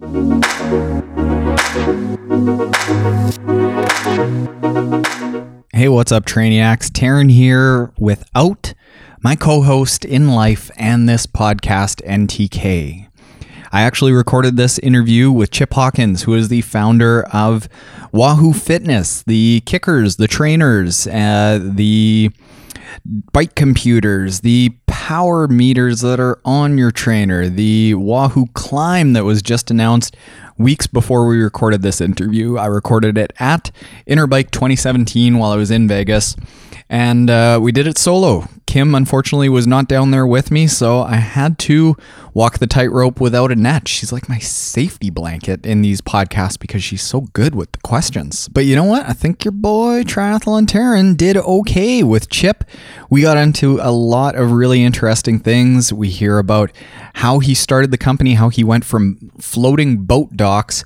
Hey, what's up, Trainiacs? Taryn here without my co-host in life and this podcast, NTK. I actually recorded this interview with Chip Hawkins, who is the founder of Wahoo Fitness, the kickers, the trainers, the bike computers, the power meters that are on your trainer, the Wahoo Climb that was just announced weeks before we recorded this interview. I recorded it at Interbike 2017 while I was in Vegas, and we did it solo. Kim, unfortunately, was not down there with me, so I had to walk the tightrope without a net. She's like my safety blanket in these podcasts because she's so good with the questions. But you know what? I think your boy Triathlon Taryn did okay with Chip. We got into a lot of really interesting things. We hear about how he started the company, how he went from floating boat docks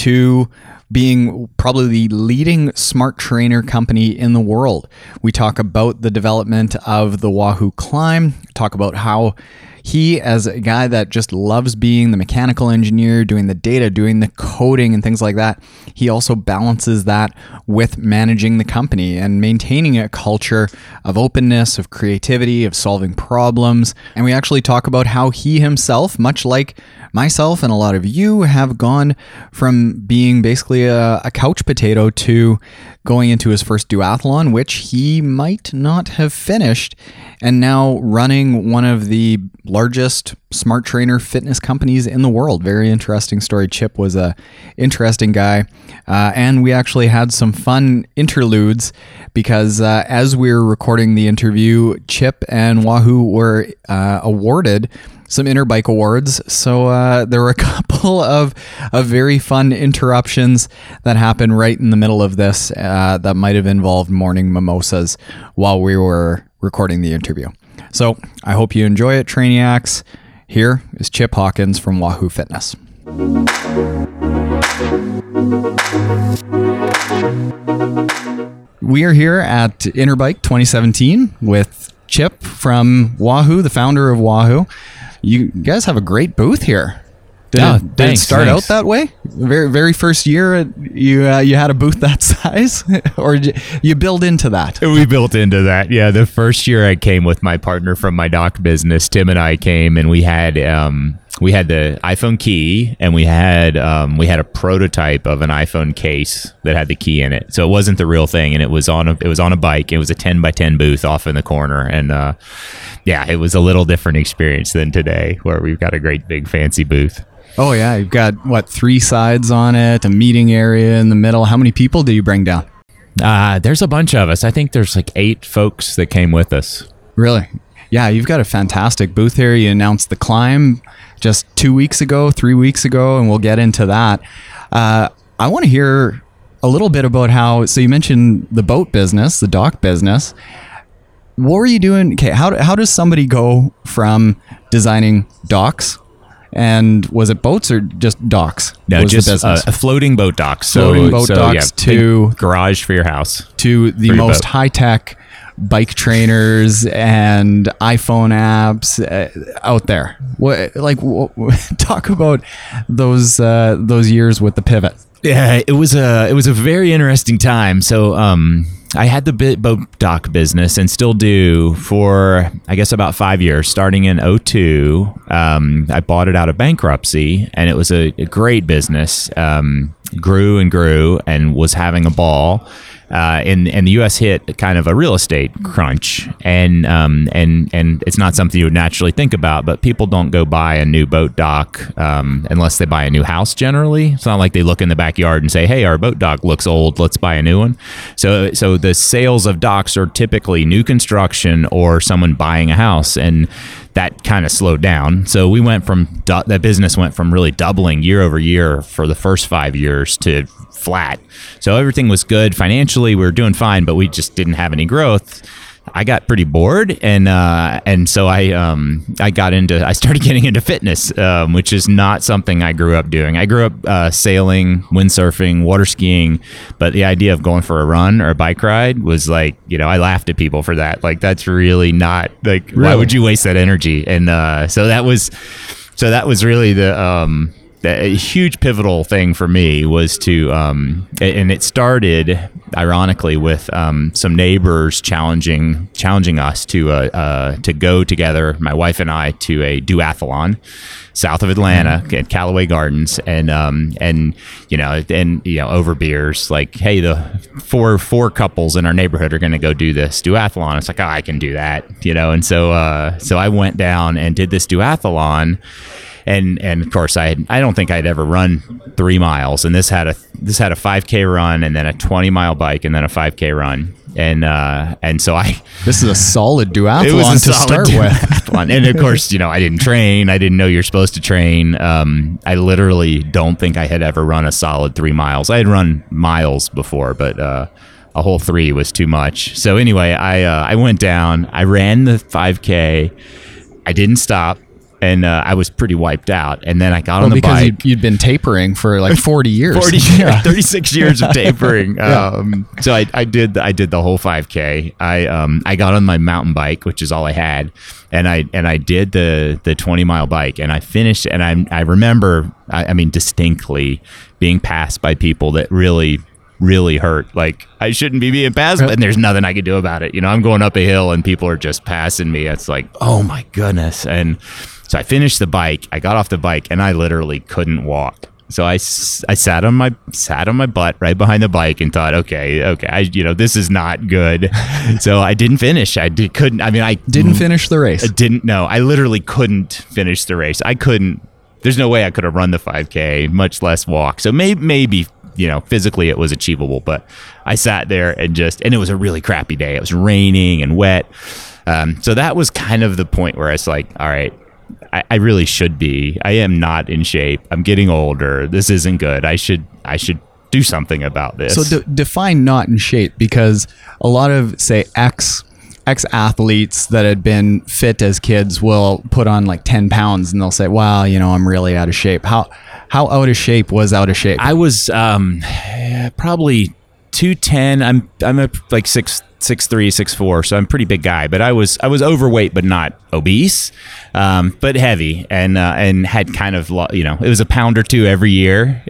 to being probably the leading smart trainer company in the world. We talk about the development of the Wahoo Climb, talk about how he, as a guy that just loves being the mechanical engineer, doing the data, doing the coding and things like that, he also balances that with managing the company and maintaining a culture of openness, of creativity, of solving problems. And we actually talk about how he himself, much like myself and a lot of you, have gone from being basically a couch potato to going into his first duathlon, which he might not have finished, and now running one of the largest smart trainer fitness companies in the world. Very interesting story. Chip was a interesting guy, and we actually had some fun interludes because as we were recording the interview, Chip and Wahoo were awarded some Interbike awards. So there were a couple of very fun interruptions that happened right in the middle of this that might have involved morning mimosas while we were recording the interview. So I hope you enjoy it, Trainiacs. Here is Chip Hawkins from Wahoo Fitness. We are here at Interbike 2017 with Chip from Wahoo, the founder of Wahoo. You guys have a great booth here. Did it start out that way? Very first year, you had a booth that size, or you build into that? We built into that. Yeah, the first year I came with my partner from my dock business. Tim and I came, and we had the iPhone key, and we had a prototype of an iPhone case that had the key in it. So it wasn't the real thing, and it was on a bike. It was a 10x10 booth off in the corner, and yeah, it was a little different experience than today, where we've got a great big fancy booth. Oh yeah, you've got 3 sides on it, a meeting area in the middle. How many people do you bring down? There's a bunch of us. I think there's like 8 folks that came with us. Really? Yeah, you've got a fantastic booth here. You announced the Climb just 3 weeks ago, and we'll get into that. I want to hear a little bit about so you mentioned the boat business, the dock business. What were you doing? Okay, how does somebody go from designing docks, and was it boats or just docks? No, just a floating boat dock. Floating boat docks to garage for your house, to the most high-tech bike trainers and iPhone apps out there. Talk about those years with the pivot. Yeah, it was a very interesting time. So I had the boat dock business and still do for, I guess, about 5 years. Starting in 2002, I bought it out of bankruptcy, and it was a great business. Grew and grew and was having a ball. And the U.S. hit kind of a real estate crunch, and it's not something you would naturally think about. But people don't go buy a new boat dock unless they buy a new house. Generally, it's not like they look in the backyard and say, "Hey, our boat dock looks old. Let's buy a new one." So the sales of docks are typically new construction or someone buying a house, and that kind of slowed down. So we went from that business went from really doubling year over year for the first 5 years to flat. So everything was good financially. We were doing fine, but we just didn't have any growth. I got pretty bored, and so I started getting into fitness, which is not something I grew up doing. I grew up sailing, windsurfing, water skiing, but the idea of going for a run or a bike ride was like, I laughed at people for that. Like, that's really not like, why would you waste that energy? And so that was really a huge pivotal thing for me was to, and it started ironically with some neighbors challenging us to go together, my wife and I, to a duathlon south of Atlanta at Callaway Gardens, and over beers, like, hey, the four couples in our neighborhood are going to go do this duathlon. It's like, oh, I can do that, and so I went down and did this duathlon. And of course, I don't think I'd ever run 3 miles, and this had a 5K run, and then a 20-mile bike, and then a 5K run, and so this is a solid duathlon it was a to solid start with. Duathlon. And of course, I didn't train. I didn't know you're supposed to train. I literally don't think I had ever run a solid 3 miles. I had run miles before, but a whole 3 was too much. So anyway, I went down. I ran the 5K. I didn't stop. And I was pretty wiped out. And then I got on the bike. Because you'd been tapering for like 40 years. 36 years of tapering. So I did the whole 5K. I got on my mountain bike, which is all I had. And I did the 20-mile bike. And I finished. And I remember, distinctly being passed by people that really hurt. Like, I shouldn't be being passed, and there's nothing I could do about it. I'm going up a hill and people are just passing me. It's like, oh my goodness. And so I finished the bike. I got off the bike and I literally couldn't walk. So I sat on my butt right behind the bike and thought, okay, this is not good. So I didn't finish. I didn't finish the race. I literally couldn't finish the race. I couldn't. There's no way I could have run the 5K, much less walk. So maybe physically it was achievable, but I sat there and it was a really crappy day. It was raining and wet. So that was kind of the point where I was like, all right, I really should be. I am not in shape. I'm getting older. This isn't good. I should do something about this. So define not in shape, because a lot of, say, ex-athletes that had been fit as kids will put on like 10 pounds and they'll say, wow, I'm really out of shape. How out of shape was out of shape? I was probably 210. I'm like 6'3", 6'4", so I'm a pretty big guy. But I was overweight, but not obese, but heavy, and had kind of it was a pound or two every year,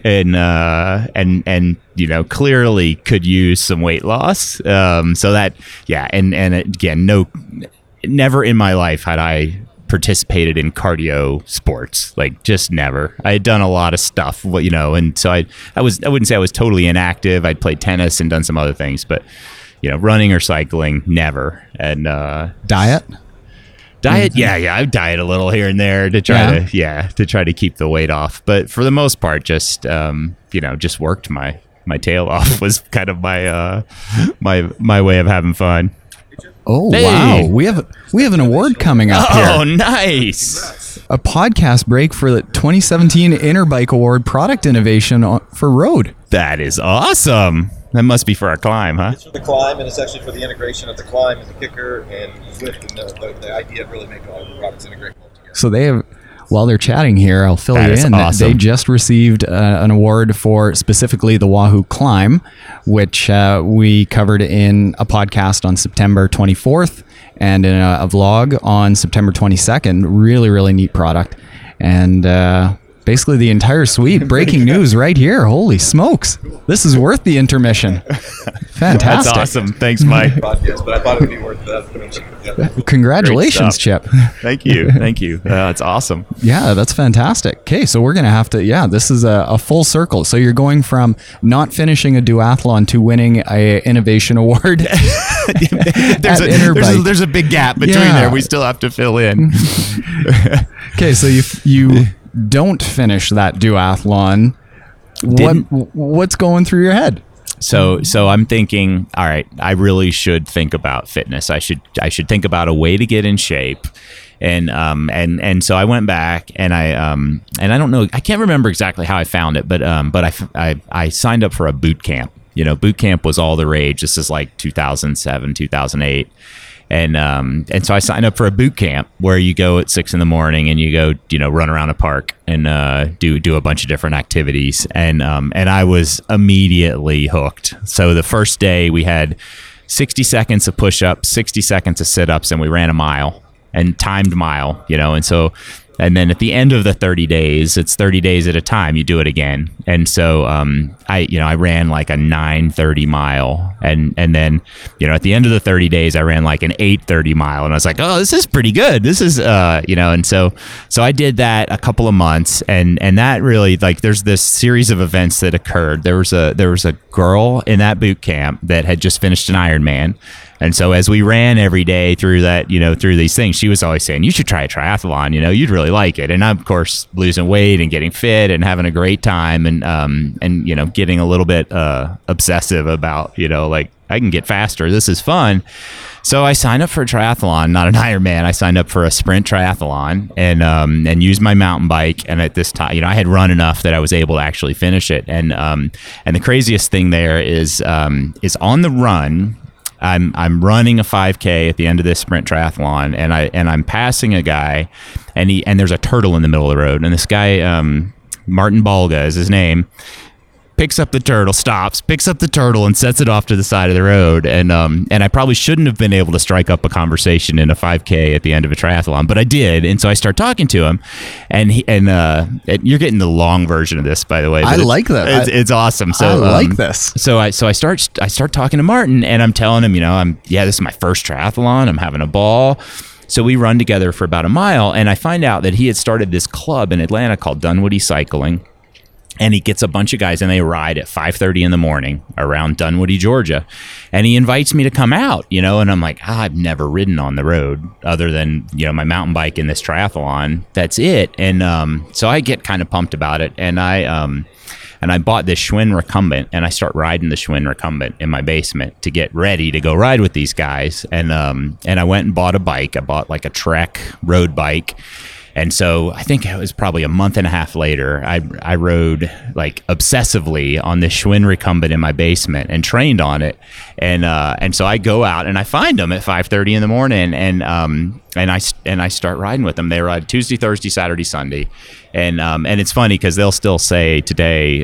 and clearly could use some weight loss. So that and again, never in my life had I participated in cardio sports, like just never. I had done a lot of stuff, and so I wouldn't say I was totally inactive. I'd played tennis and done some other things, but running or cycling, never. And diet, I diet a little here and there to try to keep the weight off. But for the most part, just just worked my tail off was kind of my my way of having fun. Oh, hey. Wow. We have an award coming up here. Oh, nice. A podcast break for the 2017 Interbike Award Product Innovation for Road. That is awesome. That must be for our climb, huh? It's for the climb, and it's actually for the integration of the climb and the kicker and Zwift, and the idea of really making all the products integrate well together. So they have, while they're chatting here, I'll fill you in. Awesome. They just received an award for specifically the Wahoo Climb, which we covered in a podcast on September 24th and in a vlog on September 22nd. Really, really neat product. And basically the entire suite. Breaking news right here. Holy smokes. This is worth the intermission. Fantastic. That's awesome. Thanks, Mike. Podcast, but I thought it would be worth that. Yeah. Congratulations, Chip. Thank you. That's awesome. Yeah, that's fantastic. Okay, so we're going to have to, this is a full circle. So you're going from not finishing a duathlon to winning a innovation award. There's a big gap between there. We still have to fill in. Okay, so you don't finish that duathlon. What's going through your head? So I'm thinking, all right, I really should think about fitness. I should think about a way to get in shape. And so I went back and I don't know, I can't remember exactly how I found it, but I signed up for a boot camp. Boot camp was all the rage. This is like 2007, 2008. And so I signed up for a boot camp where you go at 6 a.m. and you go, run around a park and do a bunch of different activities. And I was immediately hooked. So the first day we had 60 seconds of push-ups, 60 seconds of sit-ups, and we ran a mile and timed mile, and so And then at the end of the 30 days, it's 30 days at a time, you do it again. And so I ran like a 9:30 mile. And then, at the end of the 30 days, I ran like an 8:30 mile. And I was like, oh, this is pretty good. This is, and so I did that a couple of months. And that really, like, there's this series of events that occurred. There was a girl in that boot camp that had just finished an Ironman. And so as we ran every day through that, through these things, she was always saying, you should try a triathlon, you'd really like it. And I'm, of course, losing weight and getting fit and having a great time and getting a little bit obsessive about, like, I can get faster. This is fun. So I signed up for a triathlon, not an Ironman. I signed up for a sprint triathlon and used my mountain bike. And at this time, I had run enough that I was able to actually finish it. And the craziest thing there is on the run, I'm running a 5K at the end of this sprint triathlon, and I'm passing a guy, and there's a turtle in the middle of the road, and this guy, Martin Balga is his name, picks up the turtle and sets it off to the side of the road. And I probably shouldn't have been able to strike up a conversation in a 5K at the end of a triathlon, but I did. And so I start talking to him, and you're getting the long version of this, by the way. I like that. It's awesome. So I like this. So I start talking to Martin, and I'm telling him, this is my first triathlon. I'm having a ball. So we run together for about a mile, and I find out that he had started this club in Atlanta called Dunwoody Cycling. And he gets a bunch of guys, and they ride at 5:30 in the morning around Dunwoody, Georgia. And he invites me to come out, and I'm like, I've never ridden on the road other than, my mountain bike in this triathlon. That's it. And so I get kind of pumped about it. And I bought this Schwinn recumbent, and I start riding the Schwinn recumbent in my basement to get ready to go ride with these guys. And I went and bought a bike. I bought like a Trek road bike. And so I think it was probably a month and a half later, I rode like obsessively on this Schwinn recumbent in my basement and trained on it. And so I go out and I find them at 5:30 in the morning, and I start riding with them. They ride Tuesday, Thursday, Saturday, Sunday. And it's funny because they'll still say today,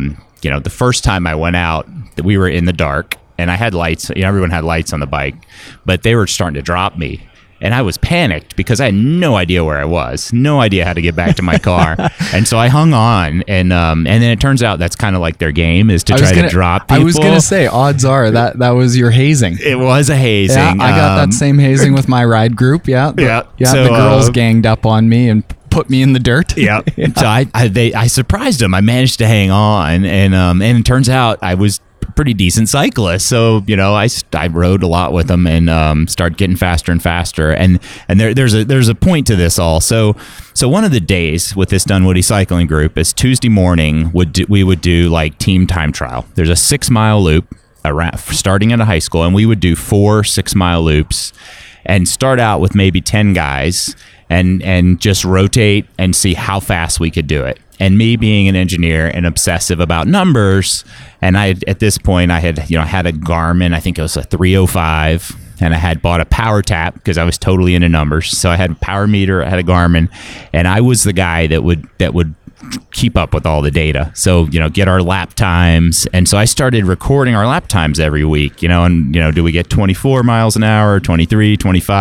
the first time I went out, that we were in the dark and I had lights, everyone had lights on the bike, but they were starting to drop me. And I was panicked because I had no idea where I was, no idea how to get back to my car. And so I hung on, and then it turns out that's kind of like their game, is to try to drop people. I was going to say, odds are that was your hazing. It was a hazing. Yeah, I got that same hazing with my ride group. Yeah. So, the girls ganged up on me and put me in the dirt. Yeah. So I surprised them. I managed to hang on, and it turns out I was pretty decent cyclist. So, I rode a lot with them and started getting faster and faster. And there's a point to this all. So one of the days with this Dunwoody cycling group is Tuesday morning we would do like team time trial. There's a 6-mile loop around, starting at a high school, and we would do 4 6-mile loops and start out with maybe 10 guys and just rotate and see how fast we could do it. And me being an engineer and obsessive about numbers, and at this point I had had a Garmin, I think it was a 305, and I had bought a Power Tap because I was totally into numbers. So I had a power meter, I had a Garmin, and I was the guy that would keep up with all the data. So, get our lap times. And so I started recording our lap times every week, do we get 24 miles an hour, 23,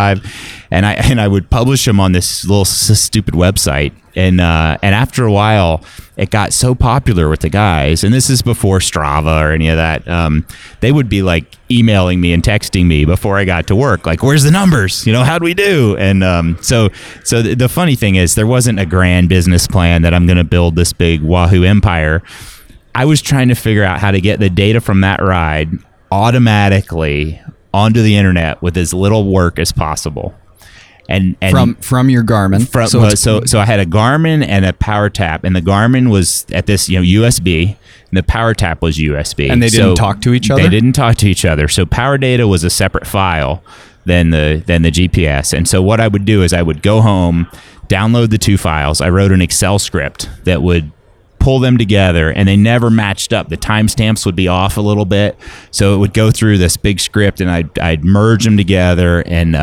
25? And I would publish them on this little stupid website. And after a while, it got so popular with the guys, and this is before Strava or any of that. They would be like emailing me and texting me before I got to work, like, "Where's the numbers? How'd we do?" And so the funny thing is, there wasn't a grand business plan that I'm going to build this big Wahoo empire. I was trying to figure out how to get the data from that ride automatically onto the internet with as little work as possible. And from your Garmin. So I had a Garmin and a Power Tap, and the Garmin was at this USB, and the Power Tap was USB. And they didn't talk to each other? They didn't talk to each other. So power data was a separate file than the GPS. And so what I would do is I would go home, download the 2 files. I wrote an Excel script that would pull them together, and they never matched up. The timestamps would be off a little bit, so it would go through this big script, and I'd merge them together, and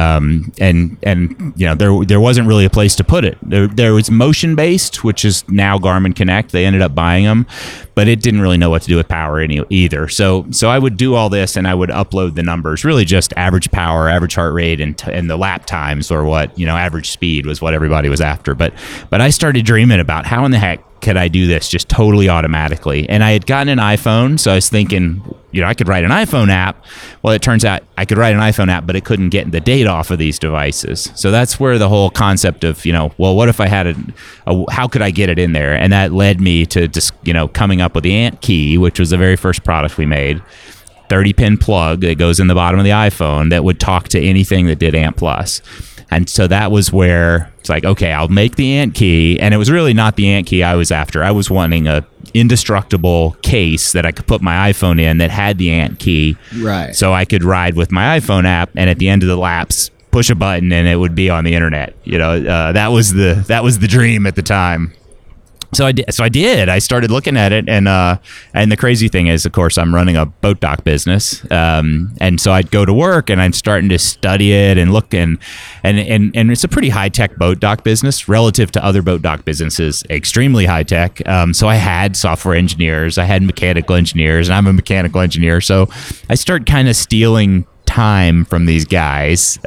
there wasn't really a place to put it. There was Motion Based, which is now Garmin Connect. They ended up buying them, but it didn't really know what to do with power either. So I would do all this, and I would upload the numbers, really just average power, average heart rate, and the lap times, or what, average speed was what everybody was after. But I started dreaming about how in the heck could I do this just totally automatically. And I had gotten an iPhone, so I was thinking, I could write an iPhone app. Well, it turns out I could write an iPhone app, but it couldn't get the data off of these devices. So that's where the whole concept of, well, what if I had how could I get it in there? And that led me to just, coming up with the Ant Key, which was the very first product we made. 30-pin plug that goes in the bottom of the iPhone that would talk to anything that did Ant Plus. And so that was where it's like, okay, I'll make the Ant Key. And it was really not the Ant Key I was after. I was wanting a indestructible case that I could put my iPhone in that had the Ant Key. Right. So I could ride with my iPhone app, and at the end of the laps, push a button and it would be on the internet. That was the dream at the time. So I did. I started looking at it, and the crazy thing is, of course, I'm running a boat dock business, and so I'd go to work and I'm starting to study it and look, and it's a pretty high tech boat dock business relative to other boat dock businesses, extremely high tech. So I had software engineers, I had mechanical engineers, and I'm a mechanical engineer. So I start kind of stealing time from these guys.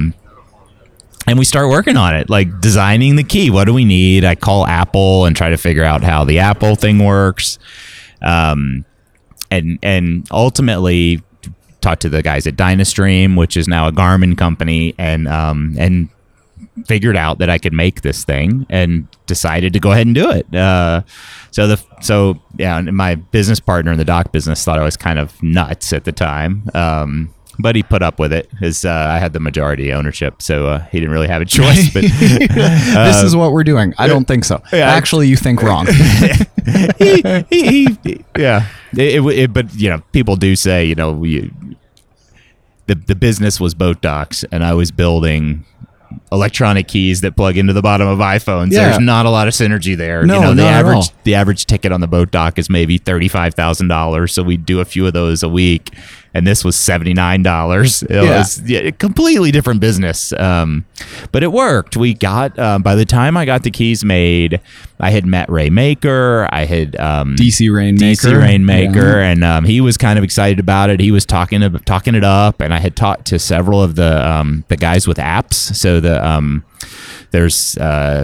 And we start working on it, like designing the key. What do we need? I call Apple and try to figure out how the Apple thing works. And ultimately talked to the guys at Dynastream, which is now a Garmin company, and figured out that I could make this thing and decided to go ahead and do it. So and my business partner in the dock business thought I was kind of nuts at the time. But he put up with it because I had the majority ownership, so he didn't really have a choice. But this is what we're doing. I don't think so. Yeah, actually, you think wrong. Yeah. But people do say the business was boat docks, and I was building electronic keys that plug into the bottom of iPhones. Yeah. There's not a lot of synergy there. No, the average ticket on the boat dock is maybe $35,000, so we do a few of those a week. And this was $79. It was a completely different business. But it worked. We got, by the time I got the keys made, I had met Ray Maker. I had DC Rainmaker. And he was kind of excited about it. He was talking it up. And I had talked to several of the guys with apps. So there's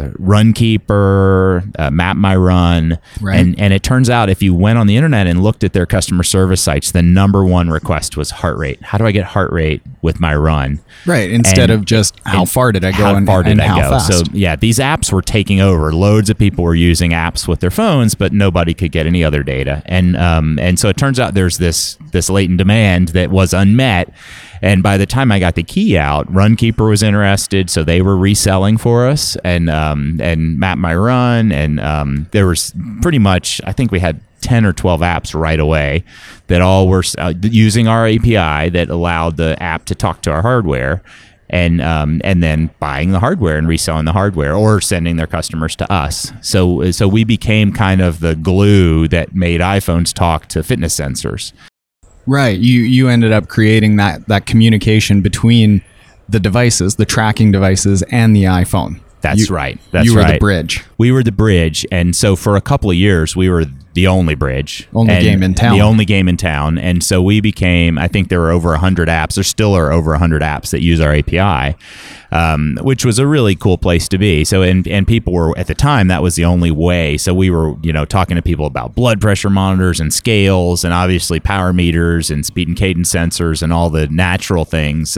Runkeeper, Map My Run, right. And it turns out if you went on the internet and looked at their customer service sites, the number one request was heart rate. How do I get heart rate with my run? Right, instead of just how far did I go and how fast. So these apps were taking over. Loads of people were using apps with their phones, but nobody could get any other data. And so it turns out there's this latent demand that was unmet. And by the time I got the key out, Runkeeper was interested, so they were reselling for us, and Map My Run, and there was pretty much, I think we had 10 or 12 apps right away that all were using our API that allowed the app to talk to our hardware, and then buying the hardware and reselling the hardware or sending their customers to us. So we became kind of the glue that made iPhones talk to fitness sensors. Right. You ended up creating that communication between the devices, the tracking devices, and the iPhone. That's right. You were the bridge. We were the bridge. And so for a couple of years, we were the only bridge. Only game in town. The only game in town. And so we became, I think there were over 100 apps. There still are over 100 apps that use our API, which was a really cool place to be. So, and people were, at the time, that was the only way. So we were, talking to people about blood pressure monitors and scales and obviously power meters and speed and cadence sensors and all the natural things.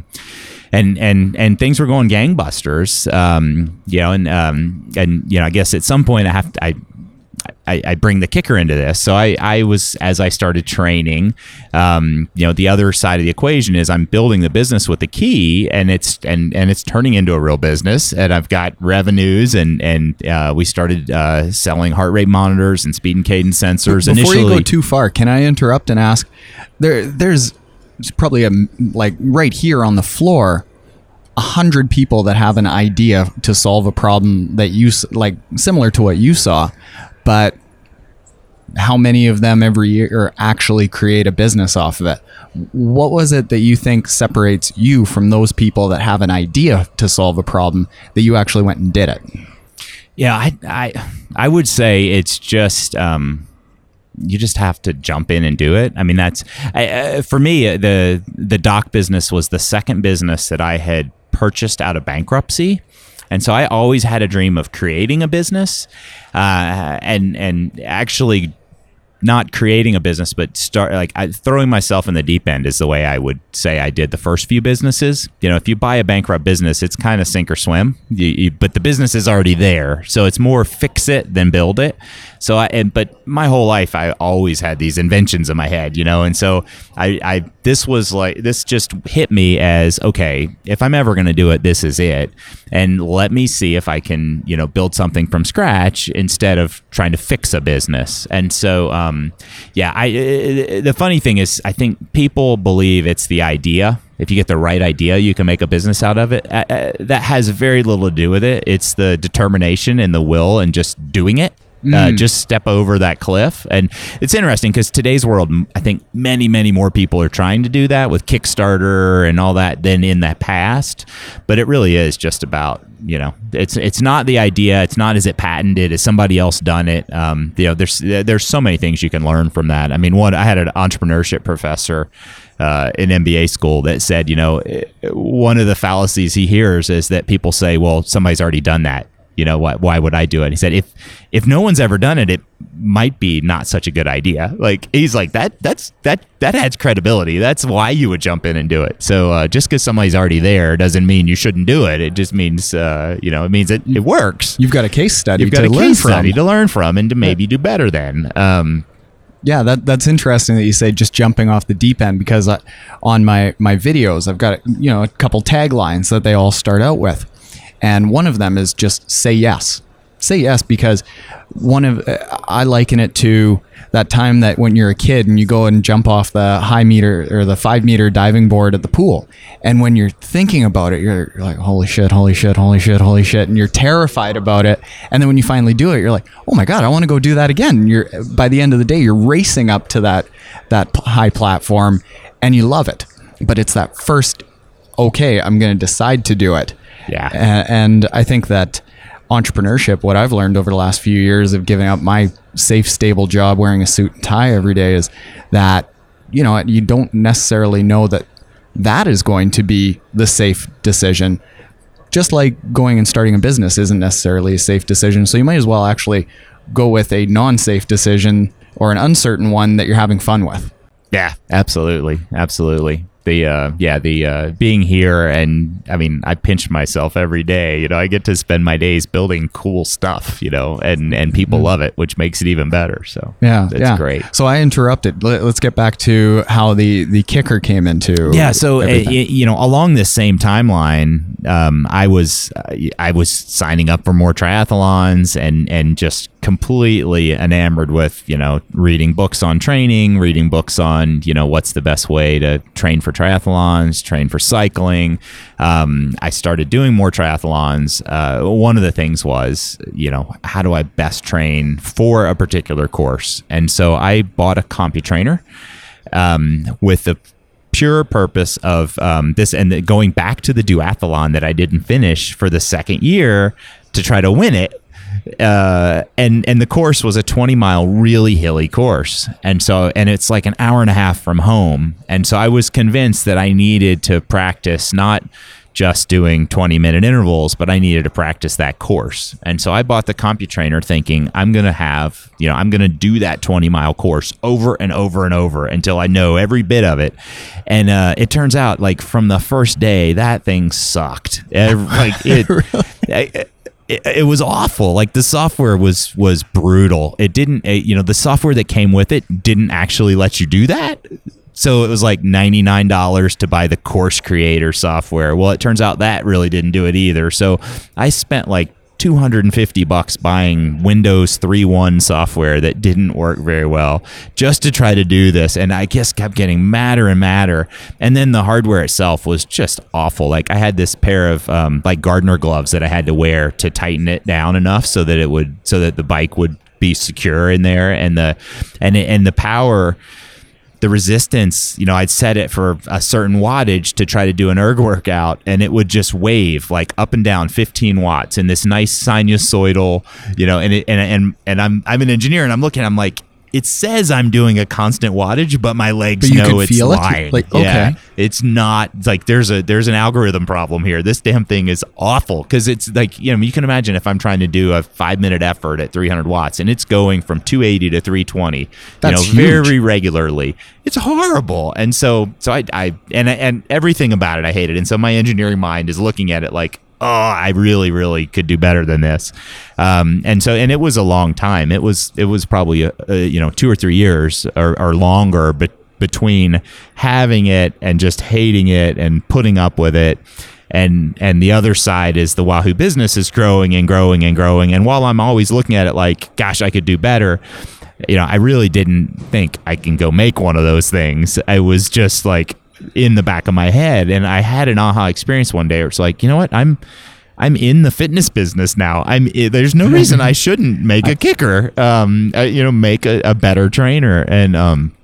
And things were going gangbusters, I guess at some point I bring the kicker into this. So I was, as I started training, the other side of the equation is I'm building the business with the key, and it's turning into a real business, and I've got revenues, and we started selling heart rate monitors and speed and cadence sensors. Before you go too far, can I interrupt and ask? There's probably right here on the floor, 100 people that have an idea to solve a problem that similar to what you saw, but how many of them every year actually create a business off of it. What was it that you think separates you from those people that have an idea to solve a problem that you actually went and did it? Yeah, I would say it's just you just have to jump in and do it. I mean, that's for me. The dock business was the second business that I had purchased out of bankruptcy, and so I always had a dream of creating a business, and actually not creating a business, but throwing myself in the deep end is the way I would say I did the first few businesses. You know, if you buy a bankrupt business, it's kind of sink or swim, but the business is already there. So it's more fix it than build it. So but my whole life, I always had these inventions in my head, you know? And so this just hit me as, okay, if I'm ever going to do it, this is it. And let me see if I can, you know, build something from scratch instead of trying to fix a business. And so, the funny thing is, I think people believe it's the idea. If you get the right idea, you can make a business out of it. That has very little to do with it. It's the determination and the will and just doing it. Just step over that cliff. And it's interesting because today's world, I think many, many more people are trying to do that with Kickstarter and all that than in the past. But it really is just about, you know, it's not the idea. It's not, is it patented? Is somebody else done it? You know, there's so many things you can learn from that. I mean, I had an entrepreneurship professor in MBA school that said, you know, one of the fallacies he hears is that people say, well, somebody's already done that. You know, why would I do it? And he said, if no one's ever done it, it might be not such a good idea. Like, he's like, that adds credibility. That's why you would jump in and do it. So just because somebody's already there doesn't mean you shouldn't do it. It just means, it means it works. You've got a case study. You've got a case study to learn from and to maybe do better then. Yeah, that's interesting that you say just jumping off the deep end, because on my videos, I've got, you know, a couple taglines that they all start out with. And one of them is just say yes. Say yes, because I liken it to that time that when you're a kid and you go and jump off the high meter or the 5 meter diving board at the pool. And when you're thinking about it, you're like, holy shit, holy shit, holy shit, holy shit. And you're terrified about it. And then when you finally do it, you're like, oh my God, I want to go do that again. And by the end of the day, you're racing up to that high platform and you love it. But it's that first, okay, I'm going to decide to do it. Yeah. And I think that entrepreneurship, what I've learned over the last few years of giving up my safe, stable job, wearing a suit and tie every day, is that, you know, you don't necessarily know that is going to be the safe decision. Just like going and starting a business isn't necessarily a safe decision. So you might as well actually go with a non-safe decision or an uncertain one that you're having fun with. Yeah, absolutely. Absolutely. The being here, and I mean, I pinch myself every day. You know, I get to spend my days building cool stuff, you know, and people love it, which makes it even better. So it's great. So I interrupted. Let's get back to how the kicker came into. Yeah. So you know, along this same timeline, I was signing up for more triathlons and just completely enamored with, you know, reading books on training, reading books on, you know, what's the best way to train for triathlons, train for cycling. I started doing more triathlons. One of the things was, you know, how do I best train for a particular course? And so I bought a CompuTrainer with the pure purpose of this, and going back to the duathlon that I didn't finish for the second year to try to win it. And the course was a 20-mile really hilly course. And it's like an hour and a half from home. And so I was convinced that I needed to practice not just doing 20-minute intervals, but I needed to practice that course. And so I bought the CompuTrainer thinking I'm going to do that 20-mile course over and over and over until I know every bit of it. And it turns out, like, from the first day, that thing sucked. It was awful. Like, the software was brutal. It didn't, the software that came with it didn't actually let you do that. So it was like $99 to buy the Course Creator software. Well, it turns out that really didn't do it either. So I spent like $250 buying Windows 3.1 software that didn't work very well just to try to do this. And I just kept getting madder and madder. And then the hardware itself was just awful. Like, I had this pair of like gardener gloves that I had to wear to tighten it down enough so that the bike would be secure in there, and the power, the resistance, I'd set it for a certain wattage to try to do an erg workout, and it would just wave like up and down 15 watts in this nice sinusoidal, and I'm an engineer, and I'm like, it says I'm doing a constant wattage, but my legs know it's lying. Okay. It's not like there's an algorithm problem here. This damn thing is awful, because it's like, you can imagine if I'm trying to do a 5-minute effort at 300 watts and it's going from 280 to 320, That's huge. very regularly. It's horrible. And so I everything about it I hated. And so my engineering mind is looking at it like, oh, I really, really could do better than this. And it was a long time. It was probably 2 or 3 years or longer, but between having it and just hating it and putting up with it. And the other side is the Wahoo business is growing and growing and growing. And while I'm always looking at it like, gosh, I could do better, I really didn't think I can go make one of those things. I was just like, in the back of my head, and I had an aha experience one day where it's like, you know what, I'm in the fitness business now. There's no reason I shouldn't make a kicker, make a better trainer. And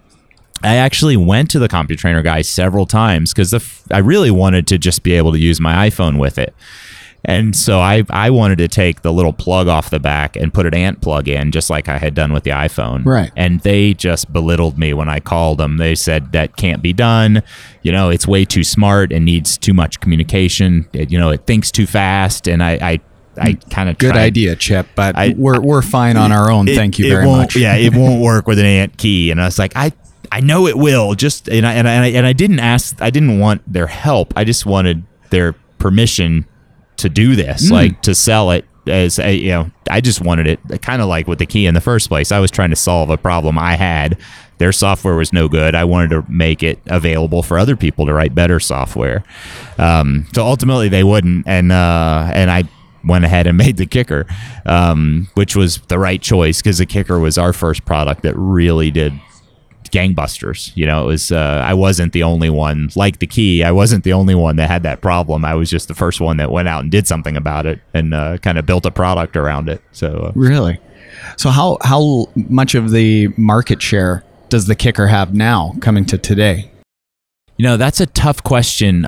I actually went to the CompuTrainer guy several times because I really wanted to just be able to use my iPhone with it. And so I wanted to take the little plug off the back and put an ANT plug in, just like I had done with the iPhone. Right. And they just belittled me when I called them. They said that can't be done. It's way too smart and needs too much communication. It thinks too fast. And I kind of good idea, Chip, but we're fine on our own. Thank you very much. Yeah, it won't work with an ANT key. And I was like, I know it will. And I didn't want their help. I just wanted their permission to do this, like to sell it as I just wanted it kind of like with the key in the first place. I was trying to solve a problem I had. Their software was no good. I wanted to make it available for other people to write better software. So ultimately they wouldn't. And I went ahead and made the kicker, which was the right choice, because the kicker was our first product that really did gangbusters. It was I wasn't the only one, like the key. I wasn't the only one that had that problem. I was just the first one that went out and did something about it, and kind of built a product around it. So really, so how much of the market share does the kicker have now, coming to today? That's a tough question.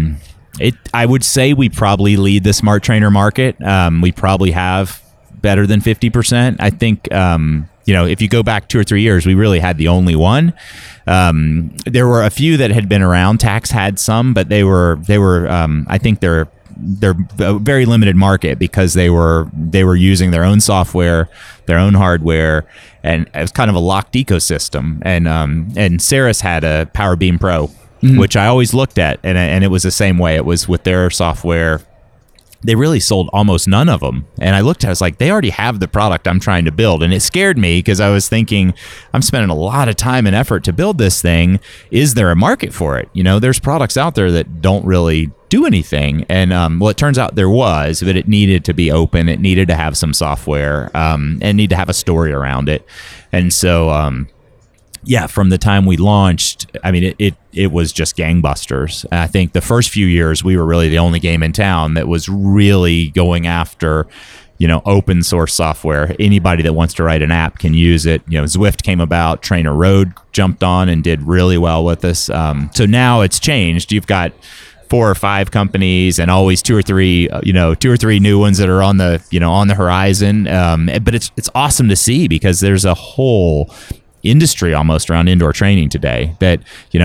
I would say we probably lead the smart trainer market. We probably have better than 50%. I think if you go back 2 or 3 years, we really had the only one. There were a few that had been around. Tax had some, but they were I think they're a very limited market, because they were using their own software, their own hardware, and it was kind of a locked ecosystem. And Ceres had a PowerBeam Pro, which I always looked at, and it was the same way. It was with their software. They really sold almost none of them. And I looked at it, I was like, they already have the product I'm trying to build. And it scared me, because I was thinking, I'm spending a lot of time and effort to build this thing. Is there a market for it? There's products out there that don't really do anything. And it turns out there was, but it needed to be open. It needed to have some software, and need to have a story around it. And so, from the time we launched, it was just gangbusters. And I think the first few years, we were really the only game in town that was really going after, open source software. Anybody that wants to write an app can use it. Zwift came about, Trainer Road jumped on and did really well with us. So now it's changed. You've got 4 or 5 companies, and always 2 or 3 new ones that are on the horizon. But it's awesome to see, because there's a whole industry almost around indoor training today that,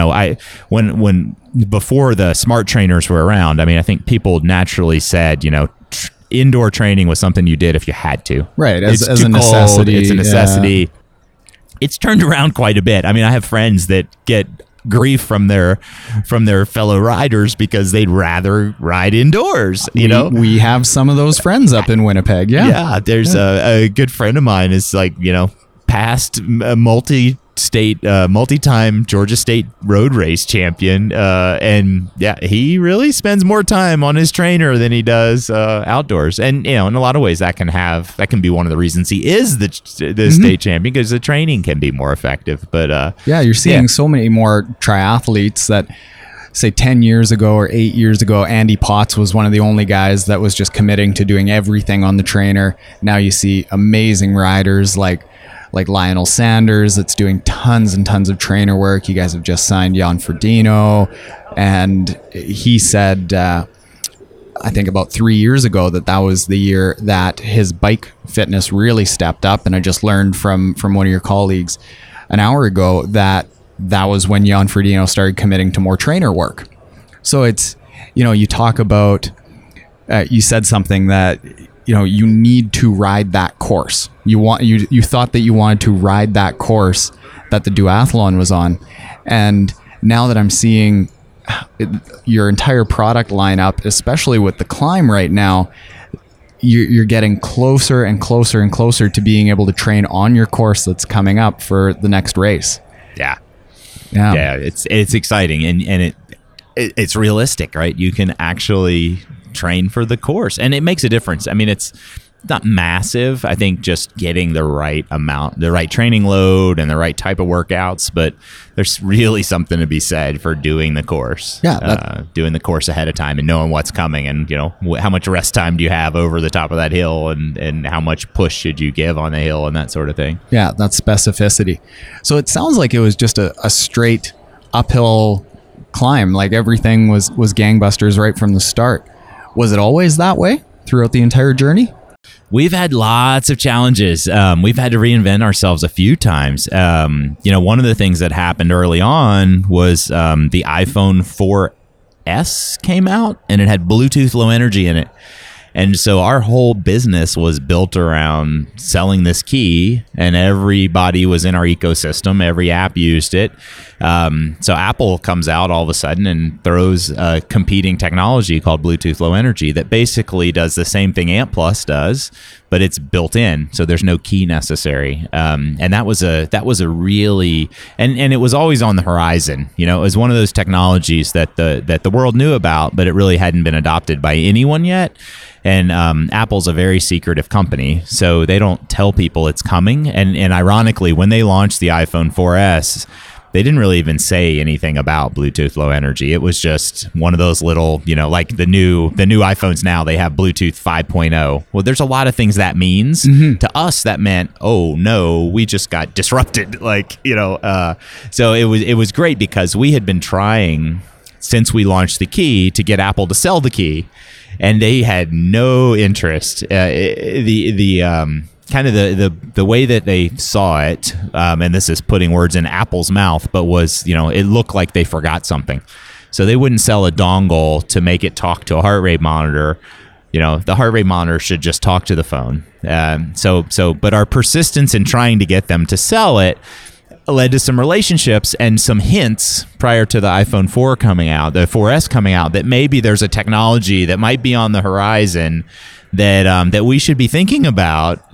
when before the smart trainers were around, I think people naturally said, indoor training was something you did if you had to. Right. As It's a necessity. It's a necessity. Yeah. It's turned around quite a bit. I have friends that get grief from their fellow riders because they'd rather ride indoors. We have some of those friends up in Winnipeg. Yeah. There's a good friend of mine is like, past multi-time Georgia State road race champion, and he really spends more time on his trainer than he does outdoors. And in a lot of ways that can be one of the reasons he is the state champion, because the training can be more effective. But you're seeing so many more triathletes that say 10 years ago or 8 years ago, Andy Potts was one of the only guys that was just committing to doing everything on the trainer. Now you see amazing riders like Lionel Sanders that's doing tons and tons of trainer work. You guys have just signed Jan Frodeno, and he said, I think about 3 years ago that was the year that his bike fitness really stepped up. And I just learned from one of your colleagues an hour ago that was when Jan Frodeno started committing to more trainer work. So it's, you talk about, you said something that, you need to ride that course. You thought that you wanted to ride that course that the duathlon was on. And now that I'm seeing your entire product lineup, especially with the climb right now, you're getting closer and closer and closer to being able to train on your course that's coming up for the next race. Yeah. It's exciting, and it's realistic, right? You can actually train for the course, and it makes a difference. I mean, it's not massive. I think just getting the right amount, the right training load, and the right type of workouts. But there's really something to be said for doing the course. Yeah, doing the course ahead of time and knowing what's coming, and how much rest time do you have over the top of that hill, and how much push should you give on the hill, and that sort of thing. Yeah, that's specificity. So it sounds like it was just a straight uphill climb. Like everything was gangbusters right from the start. Was it always that way throughout the entire journey? We've had lots of challenges. We've had to reinvent ourselves a few times. One of the things that happened early on was the iPhone 4S came out, and it had Bluetooth Low Energy in it. And so our whole business was built around selling this key, and everybody was in our ecosystem. Every app used it. So Apple comes out all of a sudden and throws a competing technology called Bluetooth Low Energy that basically does the same thing Ant Plus does, but it's built in, so there's no key necessary. And that was a really, and it was always on the horizon. It was one of those technologies that the world knew about, but it really hadn't been adopted by anyone yet. And Apple's a very secretive company, so they don't tell people it's coming. And ironically, when they launched the iPhone 4S, they didn't really even say anything about Bluetooth Low Energy. It was just one of those little, like the new iPhones now, they have Bluetooth 5.0. Well, there's a lot of things that means. Mm-hmm. To us, that meant, oh no, we just got disrupted. So it was great because we had been trying since we launched the key to get Apple to sell the key, and they had no interest. The way that they saw it, and this is putting words in Apple's mouth, but was, it looked like they forgot something. So they wouldn't sell a dongle to make it talk to a heart rate monitor. The heart rate monitor should just talk to the phone. But our persistence in trying to get them to sell it led to some relationships and some hints prior to the iPhone 4 coming out, the 4S coming out, that maybe there's a technology that might be on the horizon that we should be thinking about,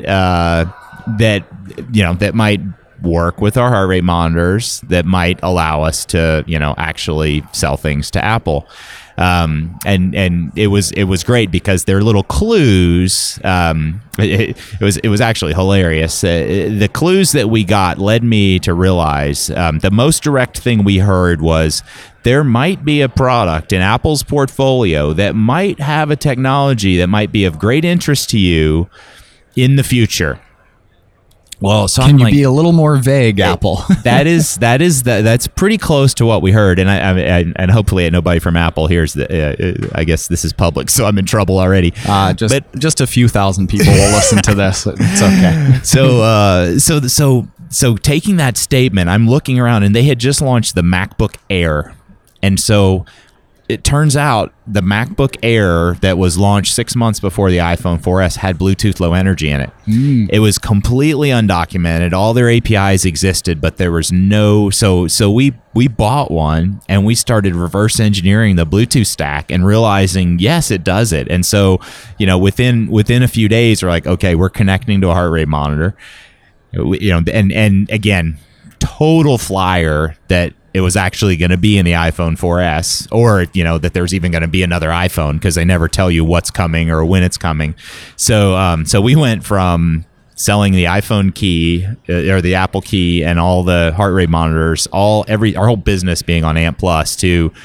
that might work with our heart rate monitors, that might allow us to actually sell things to Apple. And it was great because their little clues. It was actually hilarious. The clues that we got led me to realize the most direct thing we heard was there might be a product in Apple's portfolio that might have a technology that might be of great interest to you in the future. Well, so can you be a little more vague, Apple? That's pretty close to what we heard, and and hopefully nobody from Apple hears that. I guess this is public, so I'm in trouble already. Just a few thousand people will listen to this. It's okay. So taking that statement, I'm looking around, and they had just launched the MacBook Air, and so it turns out the MacBook Air that was launched 6 months before the iPhone 4S had Bluetooth Low Energy in it. It was completely undocumented. All their APIs existed, but there was no... So we bought one, and we started reverse engineering the Bluetooth stack and realizing, yes, it does it. And so, within a few days, we're like, okay, we're connecting to a heart rate monitor. And again, total flyer that it was actually going to be in the iPhone 4S, or that there's even going to be another iPhone, because they never tell you what's coming or when it's coming. So we went from selling the iPhone key or the Apple key and all the heart rate monitors, our whole business being on Ant Plus, to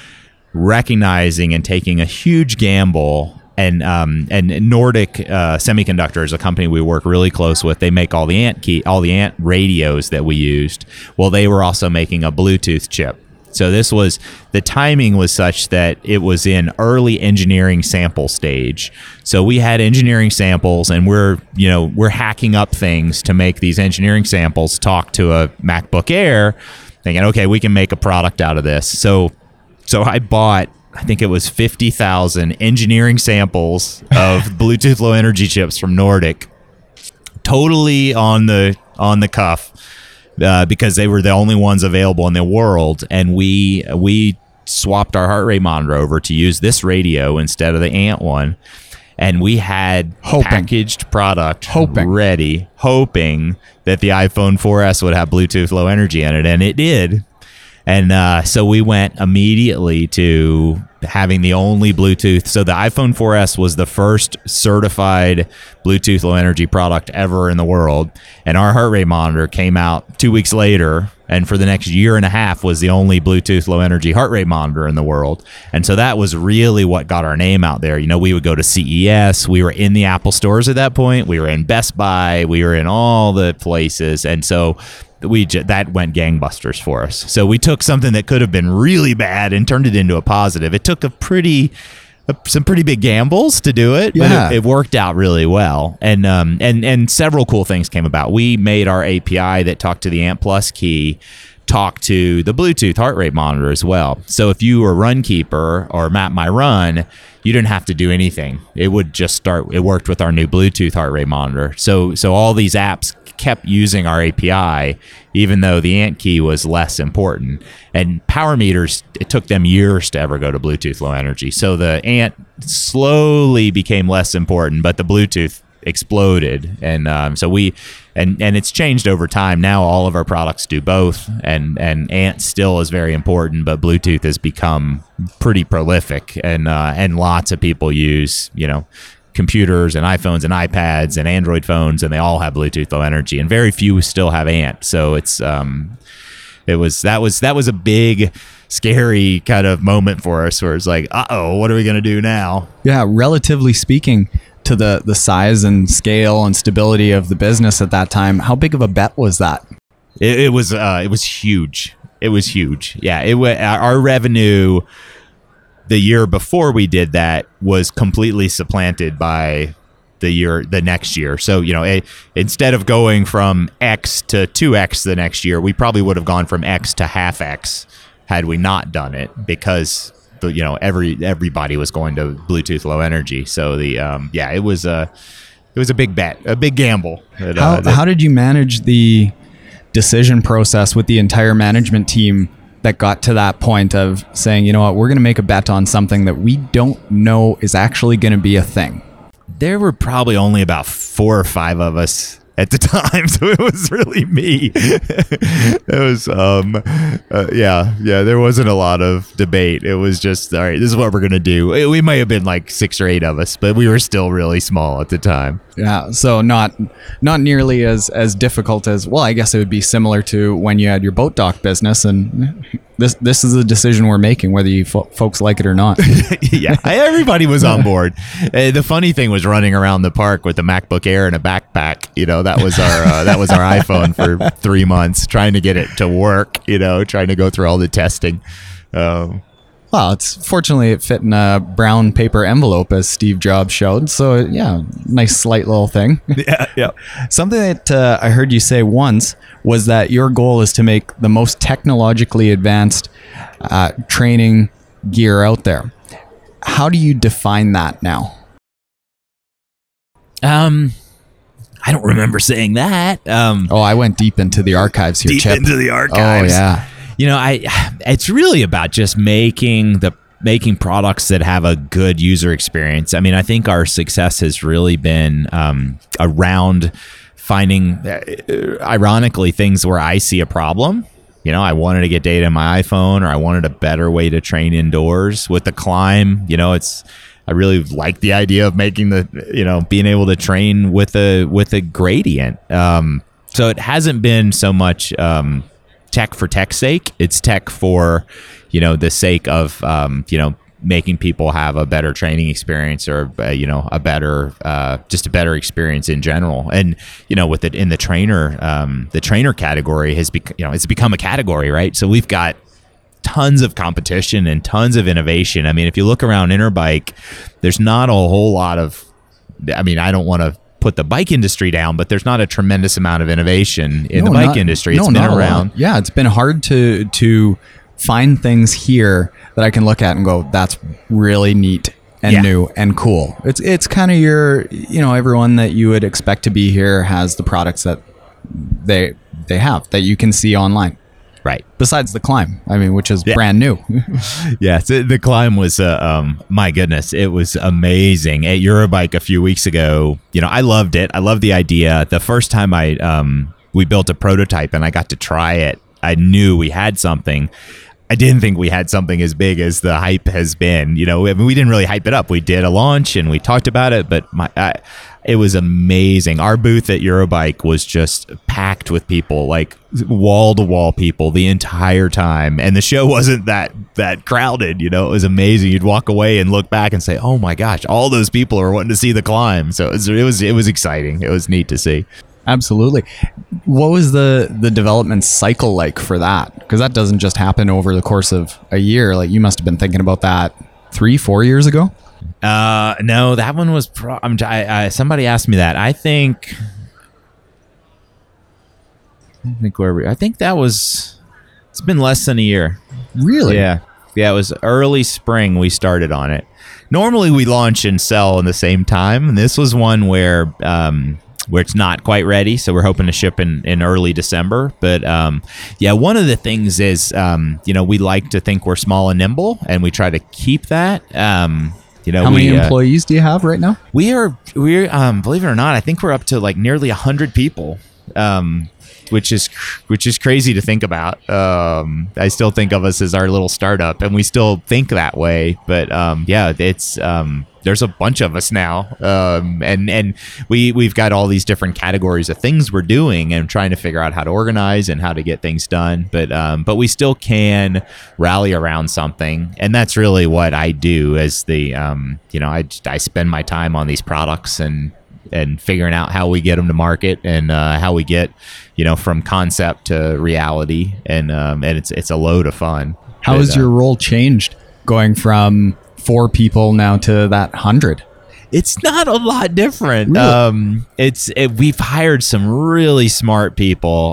recognizing and taking a huge gamble. And Nordic Semiconductor is a company we work really close with. They make all the ANT radios that we used. Well, they were also making a Bluetooth chip. So the timing was such that it was in early engineering sample stage. So we had engineering samples, and we're hacking up things to make these engineering samples talk to a MacBook Air, thinking, okay, we can make a product out of this. So I bought, I think it was 50,000 engineering samples of Bluetooth Low Energy chips from Nordic, totally on the cuff, because they were the only ones available in the world. And we swapped our heart rate monitor over to use this radio instead of the ANT one. And we had packaged product ready, hoping that the iPhone 4S would have Bluetooth Low Energy in it, and it did. And so we went immediately to having the only Bluetooth. So the iPhone 4S was the first certified Bluetooth Low Energy product ever in the world. And our heart rate monitor came out 2 weeks later, and for the next year and a half was the only Bluetooth Low Energy heart rate monitor in the world. And so that was really what got our name out there. We would go to CES. We were in the Apple stores at that point. We were in Best Buy. We were in all the places. And so that went gangbusters for us. So we took something that could have been really bad and turned it into a positive. It took some pretty big gambles to do it, but it worked out really well. And several cool things came about. We made our API that talked to the ANT Plus key talk to the Bluetooth heart rate monitor as well. So if you were Runkeeper or Map My Run, you didn't have to do anything. It would just start. It worked with our new Bluetooth heart rate monitor. So all these apps kept using our API, even though the ANT key was less important. And power meters, it took them years to ever go to Bluetooth Low Energy. So the ANT slowly became less important, but the Bluetooth exploded. And so it's changed over time. Now all of our products do both, and ANT still is very important, but Bluetooth has become pretty prolific, and lots of people use, computers and iPhones and iPads and Android phones, and they all have Bluetooth Low Energy, and very few still have ANT. So it's that was a big, scary kind of moment for us, where it's like, what are we gonna do now? Yeah, relatively speaking to the size and scale and stability of the business at that time, how big of a bet was that? It was huge. It was huge. Yeah, our revenue the year before we did that was completely supplanted by the next year. So, instead of going from X to 2X the next year, we probably would have gone from X to half X had we not done it, because everybody was going to Bluetooth Low Energy. So it was a big bet, a big gamble. How did you manage the decision process with the entire management team that got to that point of saying, we're going to make a bet on something that we don't know is actually going to be a thing? There were probably only about 4 or 5 of us at the time, so it was really me. It was, there wasn't a lot of debate. It was just, all right, this is what we're going to do. We might have been like 6 or 8 of us, but we were still really small at the time. Yeah, so not nearly as difficult as, well, I guess it would be similar to when you had your boat dock business, and this is a decision we're making, whether you folks like it or not. Yeah, everybody was on board. The funny thing was running around the park with a MacBook Air and a backpack. That was our iPhone for 3 months, trying to get it to work. Trying to go through all the testing. Well, fortunately it fit in a brown paper envelope, as Steve Jobs showed. So yeah, nice slight little thing. Yeah. Something that I heard you say once was that your goal is to make the most technologically advanced training gear out there. How do you define that now? I don't remember saying that. I went deep into the archives here, Chip. Deep into the archives. Oh yeah. It's really about just making products that have a good user experience. I mean, I think our success has really been around finding, ironically, things where I see a problem. I wanted to get data in my iPhone, or I wanted a better way to train indoors with the Climb. I really like the idea of making being able to train with a gradient. So it hasn't been so much tech for tech's sake. It's tech for, the sake of, making people have a better training experience or, a better, just a better experience in general. And, with it in the trainer category it's become a category, right? So we've got tons of competition and tons of innovation. I mean, if you look around Interbike, there's not a whole lot of, I don't want to put the bike industry down, but there's not a tremendous amount of innovation in the bike industry. It's been around. Yeah, it's been hard to find things here that I can look at and go, that's really neat and new and cool. It's kind of your, everyone that you would expect to be here has the products that they have that you can see online. Right. Besides the Climb, which is brand new. Yeah, so the Climb was, my goodness, it was amazing. At Eurobike a few weeks ago, I loved it. I loved the idea. The first time we built a prototype and I got to try it, I knew we had something. I didn't think we had something as big as the hype has been. We didn't really hype it up. We did a launch and we talked about it, but it was amazing. Our booth at Eurobike was just packed with people, like wall-to-wall people the entire time. And the show wasn't that crowded, It was amazing. You'd walk away and look back and say, oh my gosh, all those people are wanting to see the Climb. So it was exciting. It was neat to see. Absolutely. What was the development cycle like for that? Because that doesn't just happen over the course of a year. Like, you must have been thinking about that 3-4 years ago. No, that one was. Somebody asked me that. I think that was. It's been less than a year. Really? Yeah. It was early spring we started on it. Normally we launch and sell in the same time. And this was one where it's not quite ready, so we're hoping to ship in early December. But one of the things is, we like to think we're small and nimble, and we try to keep that. How many employees do you have right now? We're believe it or not, I think we're up to like nearly 100 people, which is crazy to think about. I still think of us as our little startup, and we still think that way. But it's. There's a bunch of us now, and we've got all these different categories of things we're doing and trying to figure out how to organize and how to get things done. But we still can rally around something, and that's really what I do. As the I spend my time on these products and figuring out how we get them to market and how we get from concept to reality, and it's a load of fun. How has your role changed going from 4 people now to that 100? It's not a lot different. Really? We've hired some really smart people.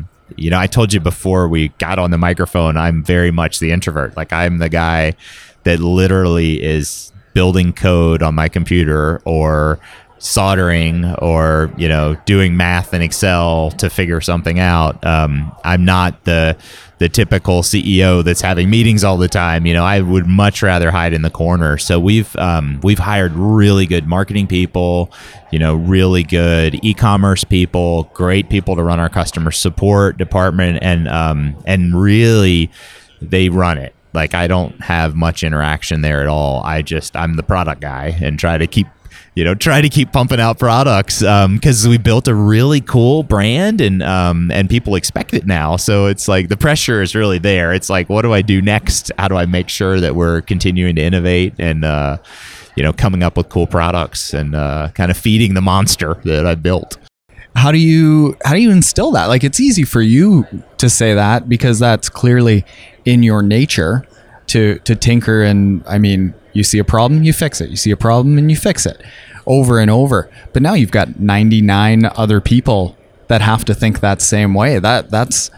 I told you before we got on the microphone, I'm very much the introvert. Like, I'm the guy that literally is building code on my computer or soldering or doing math in Excel to figure something out. I'm not the typical CEO that's having meetings all the time. I would much rather hide in the corner. So we've hired really good marketing people, really good e-commerce people, great people to run our customer support department, and really they run it. Like, I don't have much interaction there at all. I'm the product guy and try to keep pumping out products because we built a really cool brand and people expect it now. So it's like the pressure is really there. It's like, what do I do next? How do I make sure that we're continuing to innovate and coming up with cool products and kind of feeding the monster that I built? How do you instill that? Like, it's easy for you to say that because that's clearly in your nature to tinker, and you see a problem, you fix it. You see a problem and you fix it over and over. But now you've got 99 other people that have to think that same way. That's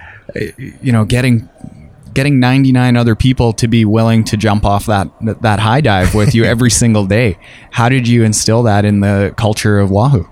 getting 99 other people to be willing to jump off that high dive with you every single day. How did you instill that in the culture of Wahoo?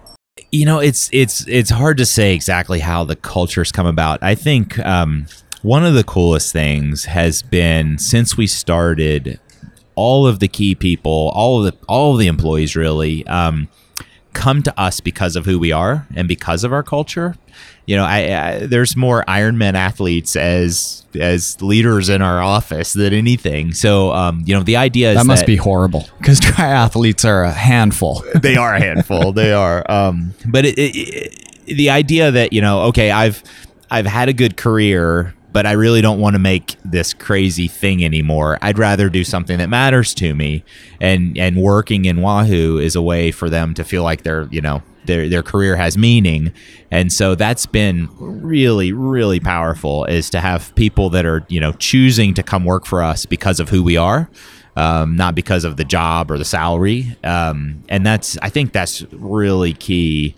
It's hard to say exactly how the culture's come about. I think one of the coolest things has been, since we started, all of the key people, all of the employees really come to us because of who we are and because of our culture. There's more Ironman athletes as leaders in our office than anything. So, the idea is that must be horrible because triathletes are a handful. They are a handful. They are. But the idea that, okay, I've had a good career, but I really don't want to make this crazy thing anymore. I'd rather do something that matters to me, and working in Wahoo is a way for them to feel like they're, their career has meaning. And so that's been really, really powerful, is to have people that are, choosing to come work for us because of who we are, not because of the job or the salary. And I think that's really key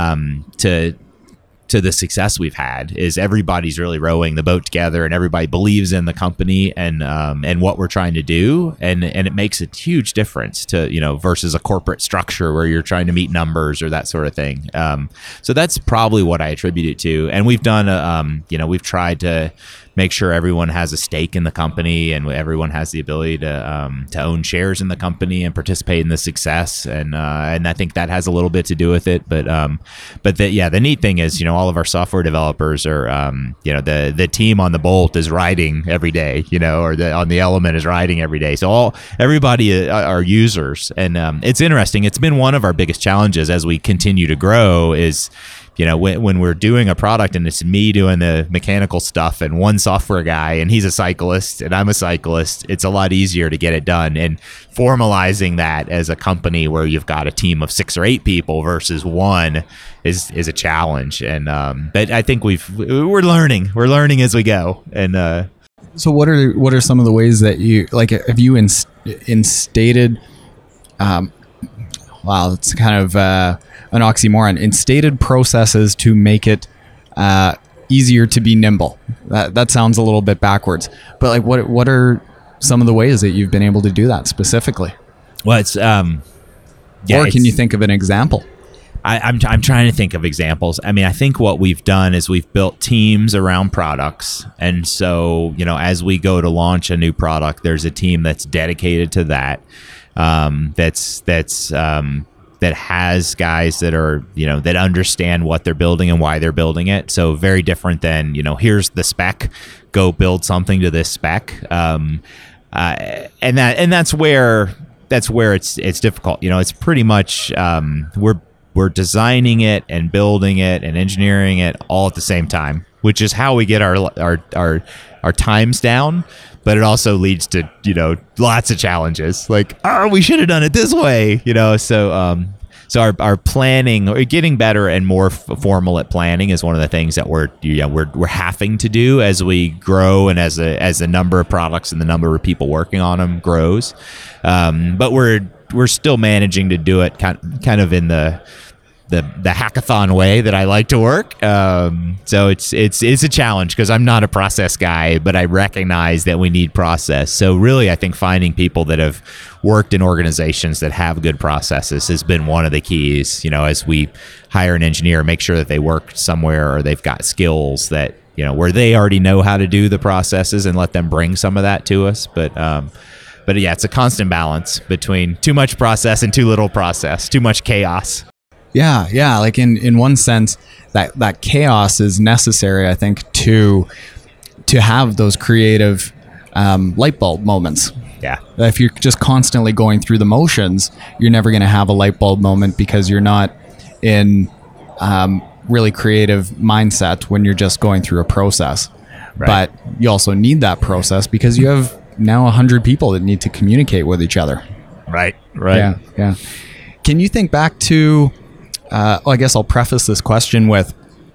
to the success we've had, is everybody's really rowing the boat together, and everybody believes in the company and what we're trying to do. And it makes a huge difference to, versus a corporate structure where you're trying to meet numbers or that sort of thing. So that's probably what I attribute it to. And we've done, we've tried to make sure everyone has a stake in the company, and everyone has the ability to own shares in the company and participate in the success. And I think that has a little bit to do with it. But the neat thing is, all of our software developers are, the team on the Bolt is riding every day, or on the Element is riding every day. So everybody are users. And it's interesting. It's been one of our biggest challenges as we continue to grow is, when we're doing a product and it's me doing the mechanical stuff and one software guy, and he's a cyclist and I'm a cyclist, it's a lot easier to get it done. And formalizing that as a company where you've got a team of 6 or 8 people versus one is a challenge. And but I think we're learning as we go. And so what are some of the ways that you, like, have you instated? Wow, it's kind of an oxymoron. Instated processes to make it easier to be nimble. That sounds a little bit backwards, but like, what are some of the ways that you've been able to do that specifically? Well, it's can you think of an example? I'm trying to think of examples. I mean, I think what we've done is we've built teams around products. And so, as we go to launch a new product, there's a team that's dedicated to that. That has guys that are, that understand what they're building and why they're building it. So very different than, here's the spec, go build something to this spec. And that's where it's difficult. It's pretty much, we're designing it and building it and engineering it all at the same time, which is how we get our times down. But it also leads to, lots of challenges. Like, we should have done it this way, So our planning, or getting better and more formal at planning, is one of the things that we're having to do as we grow, and as the number of products and the number of people working on them grows. But we're still managing to do it kind of in the hackathon way that I like to work. So it's a challenge because I'm not a process guy, but I recognize that we need process. So really, I think finding people that have worked in organizations that have good processes has been one of the keys. As we hire an engineer, make sure that they work somewhere or they've got skills that, where they already know how to do the processes, and let them bring some of that to us. But yeah, it's a constant balance between too much process and too little process, too much chaos. Yeah. Like in one sense, that chaos is necessary, I think, to have those creative light bulb moments. Yeah. If you're just constantly going through the motions, you're never going to have a light bulb moment, because you're not in really creative mindset when you're just going through a process. Right. But you also need that process because you have now 100 people that need to communicate with each other. Right. Yeah. Can you think back to... I guess I'll preface this question with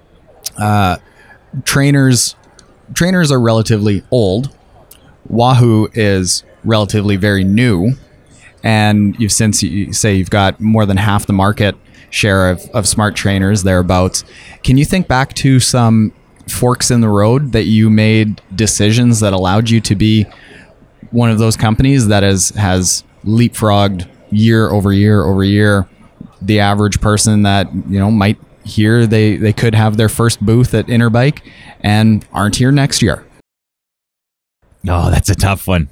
trainers. Trainers are relatively old. Wahoo is relatively very new, and you say you've got more than half the market share of smart trainers thereabouts. Can you think back to some forks in the road that you made decisions that allowed you to be one of those companies that has leapfrogged year over year the average person that might hear they could have their first booth at Interbike and aren't here next year? Oh, that's a tough one.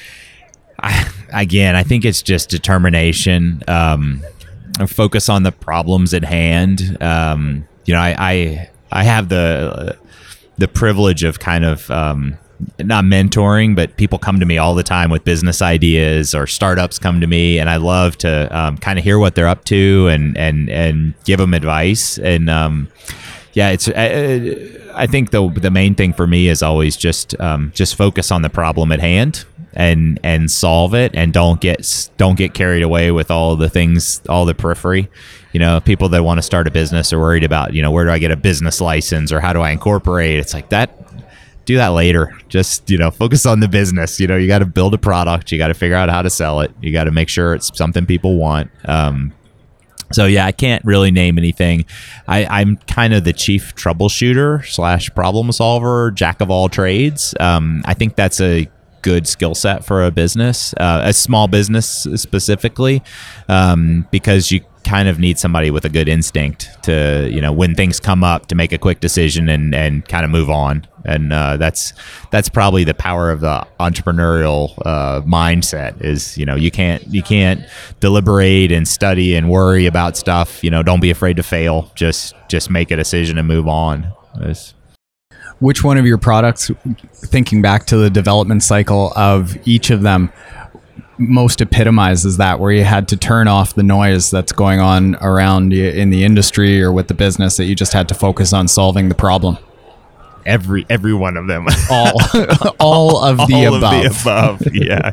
I think it's just determination. Focus on the problems at hand. I have the privilege of kind of not mentoring, but people come to me all the time with business ideas, or startups come to me, and I love to kind of hear what they're up to and give them advice. And Yeah, it's. I think the main thing for me is always just focus on the problem at hand and solve it, and don't get carried away with all the things, all the periphery. People that want to start a business are worried about where do I get a business license or how do I incorporate. It's like that. Do that later. Just focus on the business. You got to build a product. You got to figure out how to sell it. You got to make sure it's something people want. So yeah, I can't really name anything. I'm kind of the chief troubleshooter / problem solver, jack of all trades. I think that's a good skill set for a business, a small business specifically, because you kind of need somebody with a good instinct to, when things come up, to make a quick decision and kind of move on. And that's probably the power of the entrepreneurial mindset is, you can't deliberate and study and worry about stuff. Don't be afraid to fail. Just make a decision and move on. Which one of your products, thinking back to the development cycle of each of them, most epitomizes that, where you had to turn off the noise that's going on around you in the industry or with the business, that you just had to focus on solving the problem? Every one of them. all of the above. Yeah.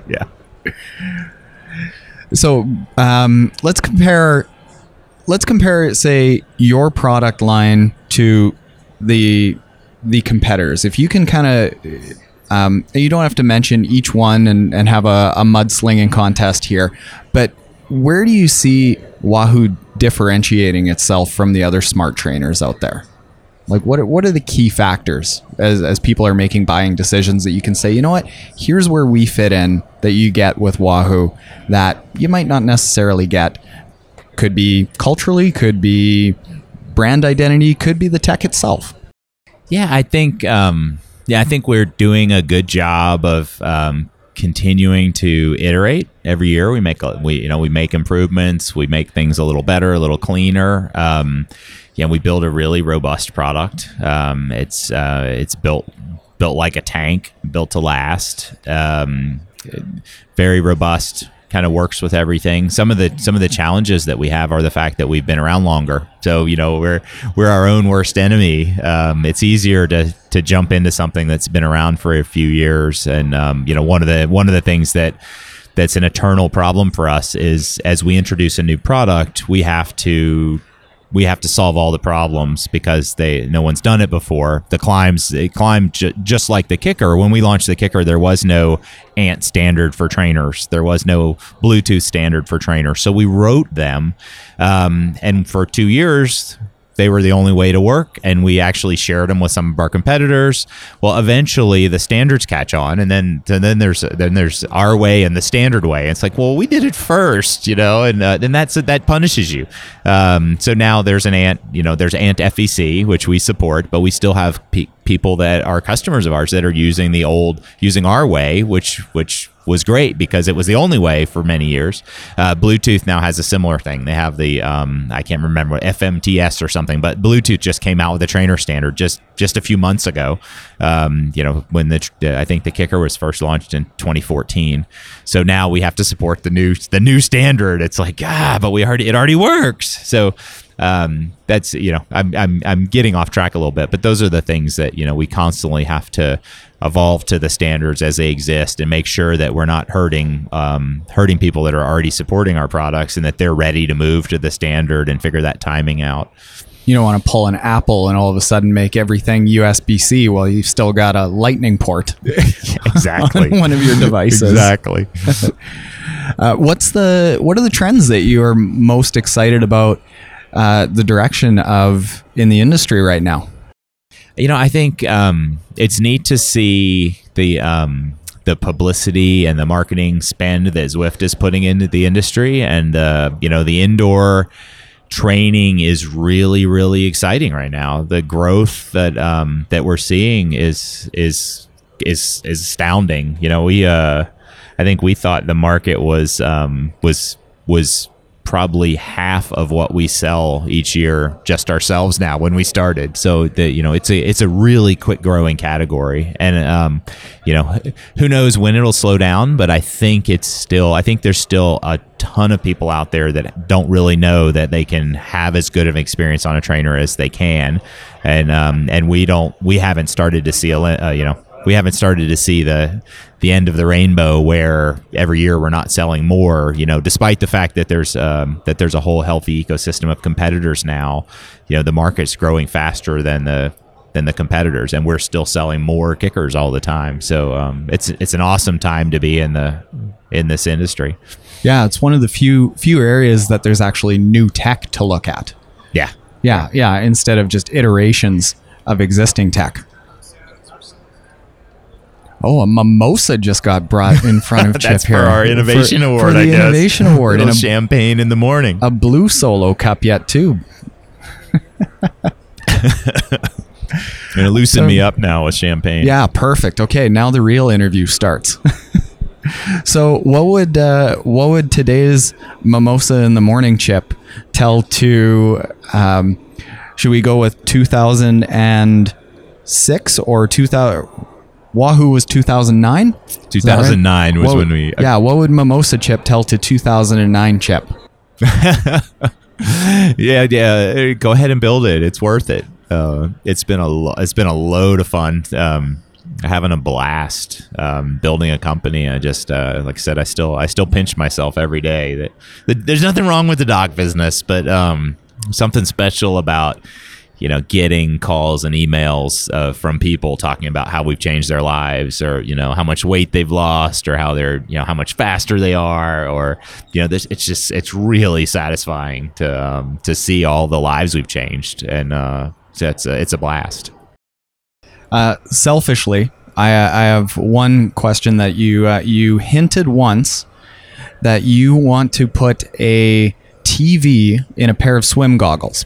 So let's compare, say, your product line to the competitors. If you can kind of, you don't have to mention each one and have a mudslinging contest here, but where do you see Wahoo differentiating itself from the other smart trainers out there? Like, what are the key factors as people are making buying decisions that you can say, here's where we fit in, that you get with Wahoo that you might not necessarily get? Could be culturally, could be brand identity, could be the tech itself. Yeah, I think we're doing a good job of continuing to iterate every year. We make improvements. We make things a little better, a little cleaner. We build a really robust product. It's built like a tank, built to last. Very robust. Kind of works with everything. Some of the challenges that we have are the fact that we've been around longer. So we're our own worst enemy. It's easier to jump into something that's been around for a few years. And one of the things that's an eternal problem for us is, as we introduce a new product, we have to solve all the problems because no one's done it before. It climbed just like the Kicker. When we launched the Kicker, there was no ANT standard for trainers. There was no Bluetooth standard for trainers. So we wrote them, and for 2 years, they were the only way to work, and we actually shared them with some of our competitors. Well, eventually the standards catch on, and then there's our way and the standard way. It's like, well, we did it first, and then that punishes you. So now there's an ANT, there's ANT FEC, which we support, but we still have people that are customers of ours that are using our way, which was great because it was the only way for many years. Bluetooth now has a similar thing. They have the I can't remember, FMTS or something, but Bluetooth just came out with a trainer standard just a few months ago. When I think the Kicker was first launched in 2014. So now we have to support the new standard. It's like, but it already works. So that's I'm getting off track a little bit, but those are the things that we constantly have to evolve to the standards as they exist and make sure that we're not hurting people that are already supporting our products, and that they're ready to move to the standard and figure that timing out. You don't want to pull an Apple and all of a sudden make everything USB-C while you've still got a Lightning port. Exactly. On one of your devices. Exactly. What are the trends that you are most excited about the direction of in the industry right now? I think it's neat to see the publicity and the marketing spend that Zwift is putting into the industry, and the indoor training is really, really exciting right now. The growth that we're seeing is astounding. I think we thought the market was probably half of what we sell each year just ourselves now when we started. So it's a really quick growing category, and who knows when it'll slow down, but I think there's still a ton of people out there that don't really know that they can have as good of an experience on a trainer as they can, and we haven't started to see we haven't started to see the end of the rainbow where every year we're not selling more, despite the fact that there's a whole healthy ecosystem of competitors now. The market's growing faster than the competitors, and we're still selling more kickers all the time. So it's an awesome time to be in this industry. Yeah, it's one of the few areas that there's actually new tech to look at. Yeah, instead of just iterations of existing tech. Oh, a mimosa just got brought in front of Chip That's here. for our innovation award, for the I guess. Innovation Award. A And little champagne in the morning. a blue Solo cup yet, too. Going to loosen me up now with champagne. Yeah, perfect. Okay, now the real interview starts. So what would today's mimosa in the morning, Chip, tell to, should we go with 2006 or 2000? Wahoo was 2009? 2009 was when we... Yeah, what would Mimosa Chip tell to 2009 Chip? Yeah. Go ahead and build it. It's worth it. It's been a load of fun. Having a blast building a company. I just like I said, I still pinch myself every day that there's nothing wrong with the dog business, but something special about getting calls and emails from people talking about how we've changed their lives, or how much weight they've lost, or how they're how much faster they are, or it's really satisfying to see all the lives we've changed, and it's a blast. Selfishly, I have one question that you hinted once that you want to put a TV in a pair of swim goggles.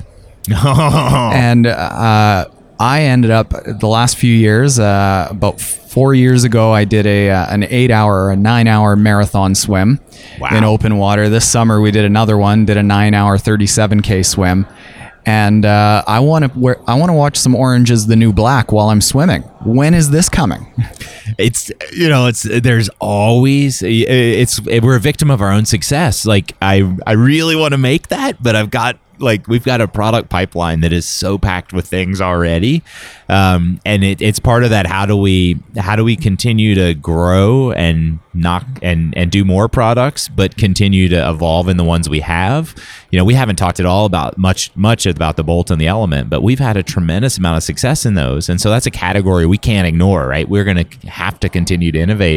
And I ended up the last few years, about 4 years ago, I did an 9-hour marathon swim in open water. This summer we did another one, did a 9-hour 37K swim. And I want to watch some Orange Is the New Black while I'm swimming. When is this coming? There's always we're a victim of our own success. Like I really want to make that, but we've got a product pipeline that is so packed with things already, and it's part of that. How do we continue to grow and do more products, but continue to evolve in the ones we have? We haven't talked at all about much about the Bolt and the Element, but we've had a tremendous amount of success in those, and so that's a category we can't ignore. Right, we're going to have to continue to innovate.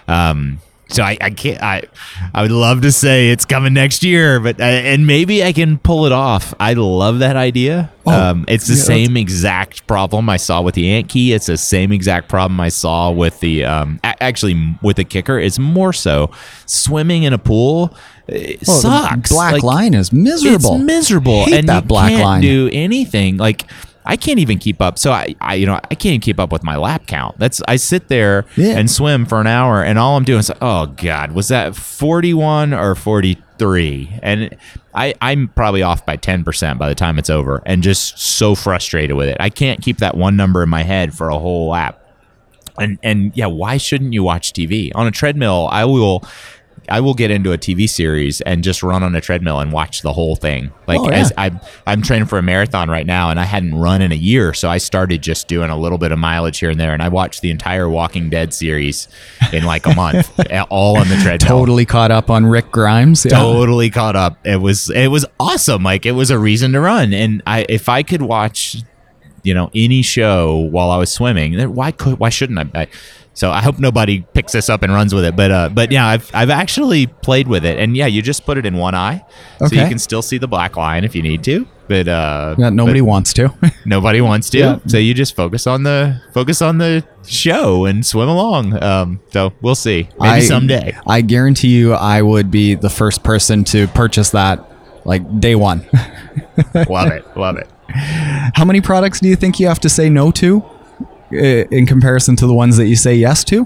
So I can't. I would love to say it's coming next year, but and maybe I can pull it off. I love that idea. It's the same exact problem I saw with the Ant Key. It's the same exact problem I saw with the actually with the kicker. It's more so swimming in a pool. It sucks. Black line is miserable. It's miserable, Hate and that you black can't line. do anything. Like I can't even keep up. So I can't even keep up with my lap count. I sit there and swim for an hour, and all I'm doing is, oh God, was that 41 or 43? And I'm probably off by 10% by the time it's over, and just so frustrated with it. I can't keep that one number in my head for a whole lap. And yeah, why shouldn't you watch TV on a treadmill? I will get into a TV series and just run on a treadmill and watch the whole thing. As I'm training for a marathon right now, and I hadn't run in a year, so I started just doing a little bit of mileage here and there, and I watched the entire Walking Dead series in like a month, all on the treadmill. Totally caught up on Rick Grimes. Yeah. Totally caught up. It was awesome. Like it was a reason to run, and if I could watch, any show while I was swimming, then why shouldn't I? So I hope nobody picks this up and runs with it. But yeah, I've actually played with it, and yeah, you just put it in one eye, so you can still see the black line if you need to. But nobody wants to. Nobody wants to. Yeah. So you just focus on the show and swim along. So we'll see. Maybe someday. I guarantee you, I would be the first person to purchase that, like day one. Love it. How many products do you think you have to say no to in comparison to the ones that you say yes to?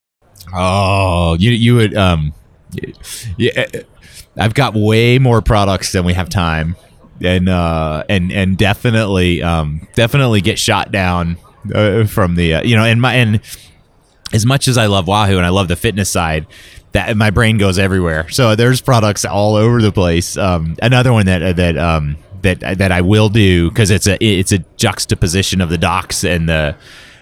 Oh, you would yeah. I've got way more products than we have time, and definitely get shot down from the and as much as I love Wahoo and I love the fitness side, that my brain goes everywhere. So there's products all over the place. Another one that I will do, because it's a juxtaposition of the docks and the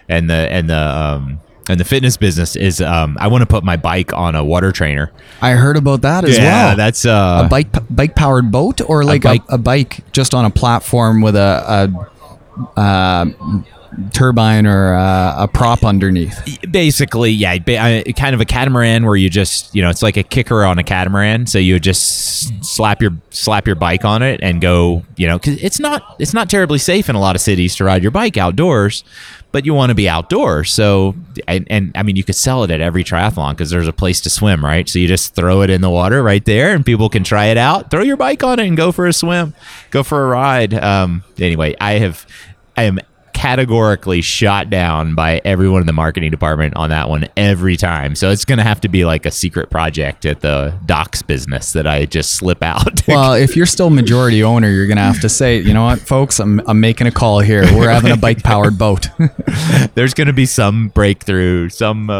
fitness business, is I want to put my bike on a water trainer. I heard about that as well. Yeah, that's a bike powered boat, or like a bike just on a platform with a turbine or a prop underneath. Basically, yeah, kind of a catamaran where you just, it's like a kicker on a catamaran. So you just slap your bike on it and go, because it's not terribly safe in a lot of cities to ride your bike outdoors, but you want to be outdoors. So, and I mean, you could sell it at every triathlon because there's a place to swim, right? So you just throw it in the water right there and people can try it out, throw your bike on it and go for a swim, go for a ride. Anyway, I am categorically shot down by everyone in the marketing department on that one every time. So it's going to have to be like a secret project at the docks business that I just slip out. Well, if you're still majority owner, you're going to have to say, you know what, folks, I'm making a call here. We're having a bike powered boat. There's going to be some breakthrough, some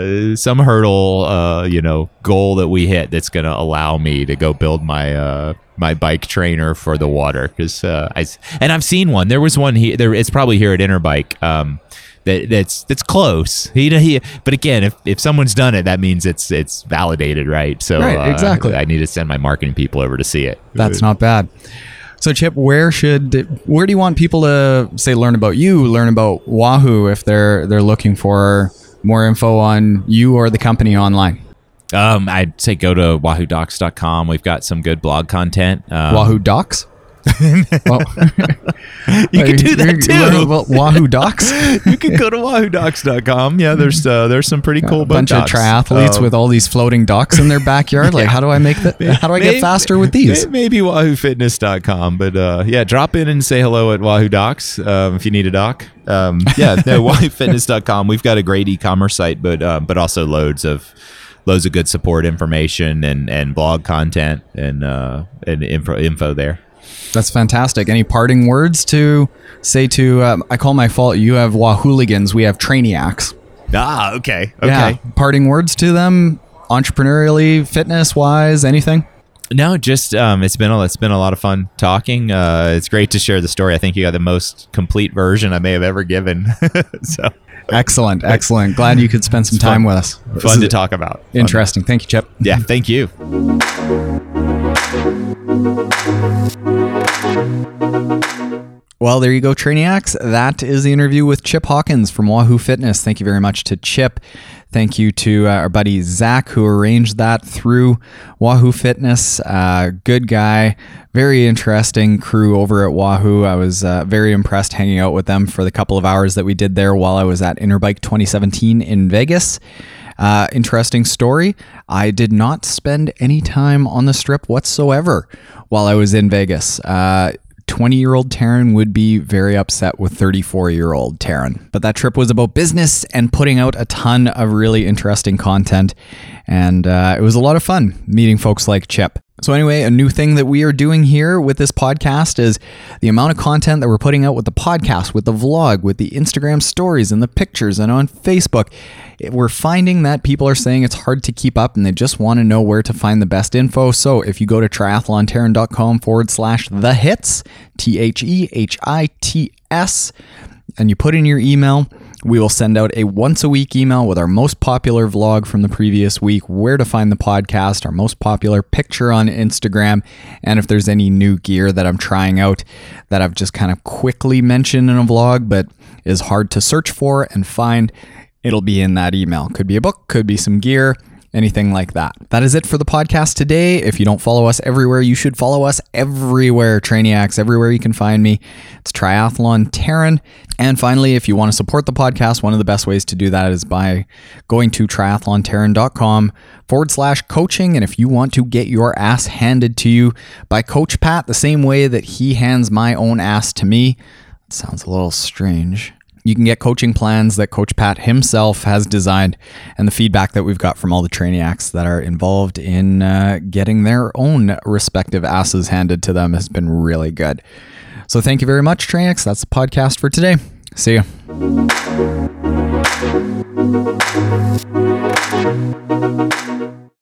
hurdle, goal that we hit that's going to allow me to go build my bike trainer for the water, because I've seen one. There was one here. It's probably here at Interbike. That's close. But again, if someone's done it, that means it's validated, right? So right, exactly. I need to send my marketing people over to see it. That's not bad. So Chip, where do you want people to say learn about you, learn about Wahoo if they're looking for more info on you or the company online? I'd say go to wahoodocs.com. We've got some good blog content. Wahoo Docs? Well, you can do that too. Wahoo Docs? You can go to wahoodocs.com. Yeah, there's some pretty cool bunch of docs. triathletes with all these floating docks in their backyard. Like, how do I get faster with these? Maybe wahoofitness.com. But drop in and say hello at Wahoo Docs if you need a doc. Wahoofitness.com. We've got a great e-commerce site, but also loads of good support information and blog content and info there. That's fantastic. Any parting words to say to, I call my fault, you have Wahooligans, we have Trainiacs. Okay. Yeah. Parting words to them, entrepreneurially, fitness-wise, anything? No, just it's been a lot of fun talking. It's great to share the story. I think you got the most complete version I may have ever given. So excellent. Glad you could spend some time with us. Fun to talk about. Interesting. Thank you, Chip. Yeah, thank you. Well, there you go, Trainiacs. That is the interview with Chip Hawkins from Wahoo Fitness. Thank you very much to Chip. Thank you to our buddy Zach, who arranged that through Wahoo Fitness. Good guy, very interesting crew over at Wahoo. I was very impressed hanging out with them for the couple of hours that we did there while I was at Interbike 2017 in Vegas. Interesting story. I did not spend any time on the strip whatsoever while I was in Vegas. 20-year-old Taryn would be very upset with 34-year-old Taryn. But that trip was about business and putting out a ton of really interesting content. And it was a lot of fun meeting folks like Chip. So anyway, a new thing that we are doing here with this podcast is the amount of content that we're putting out with the podcast, with the vlog, with the Instagram stories and the pictures and on Facebook. We're finding that people are saying it's hard to keep up and they just want to know where to find the best info. So if you go to triathlontaryn.com/thehits, THEHITS, and you put in your email, we will send out a once-a-week email with our most popular vlog from the previous week, where to find the podcast, our most popular picture on Instagram, and if there's any new gear that I'm trying out that I've just kind of quickly mentioned in a vlog but is hard to search for and find, it'll be in that email. Could be a book, could be some gear, anything like that. That is it for the podcast today. If you don't follow us everywhere, you should follow us everywhere. Trainiacs, everywhere you can find me. It's Triathlon Taryn. And finally, if you want to support the podcast, one of the best ways to do that is by going to triathlontaryn.com/coaching. And if you want to get your ass handed to you by Coach Pat, the same way that he hands my own ass to me, it sounds a little strange. You can get coaching plans that Coach Pat himself has designed, and the feedback that we've got from all the Trainiacs that are involved in getting their own respective asses handed to them has been really good. So thank you very much, Trainiacs. That's the podcast for today. See you.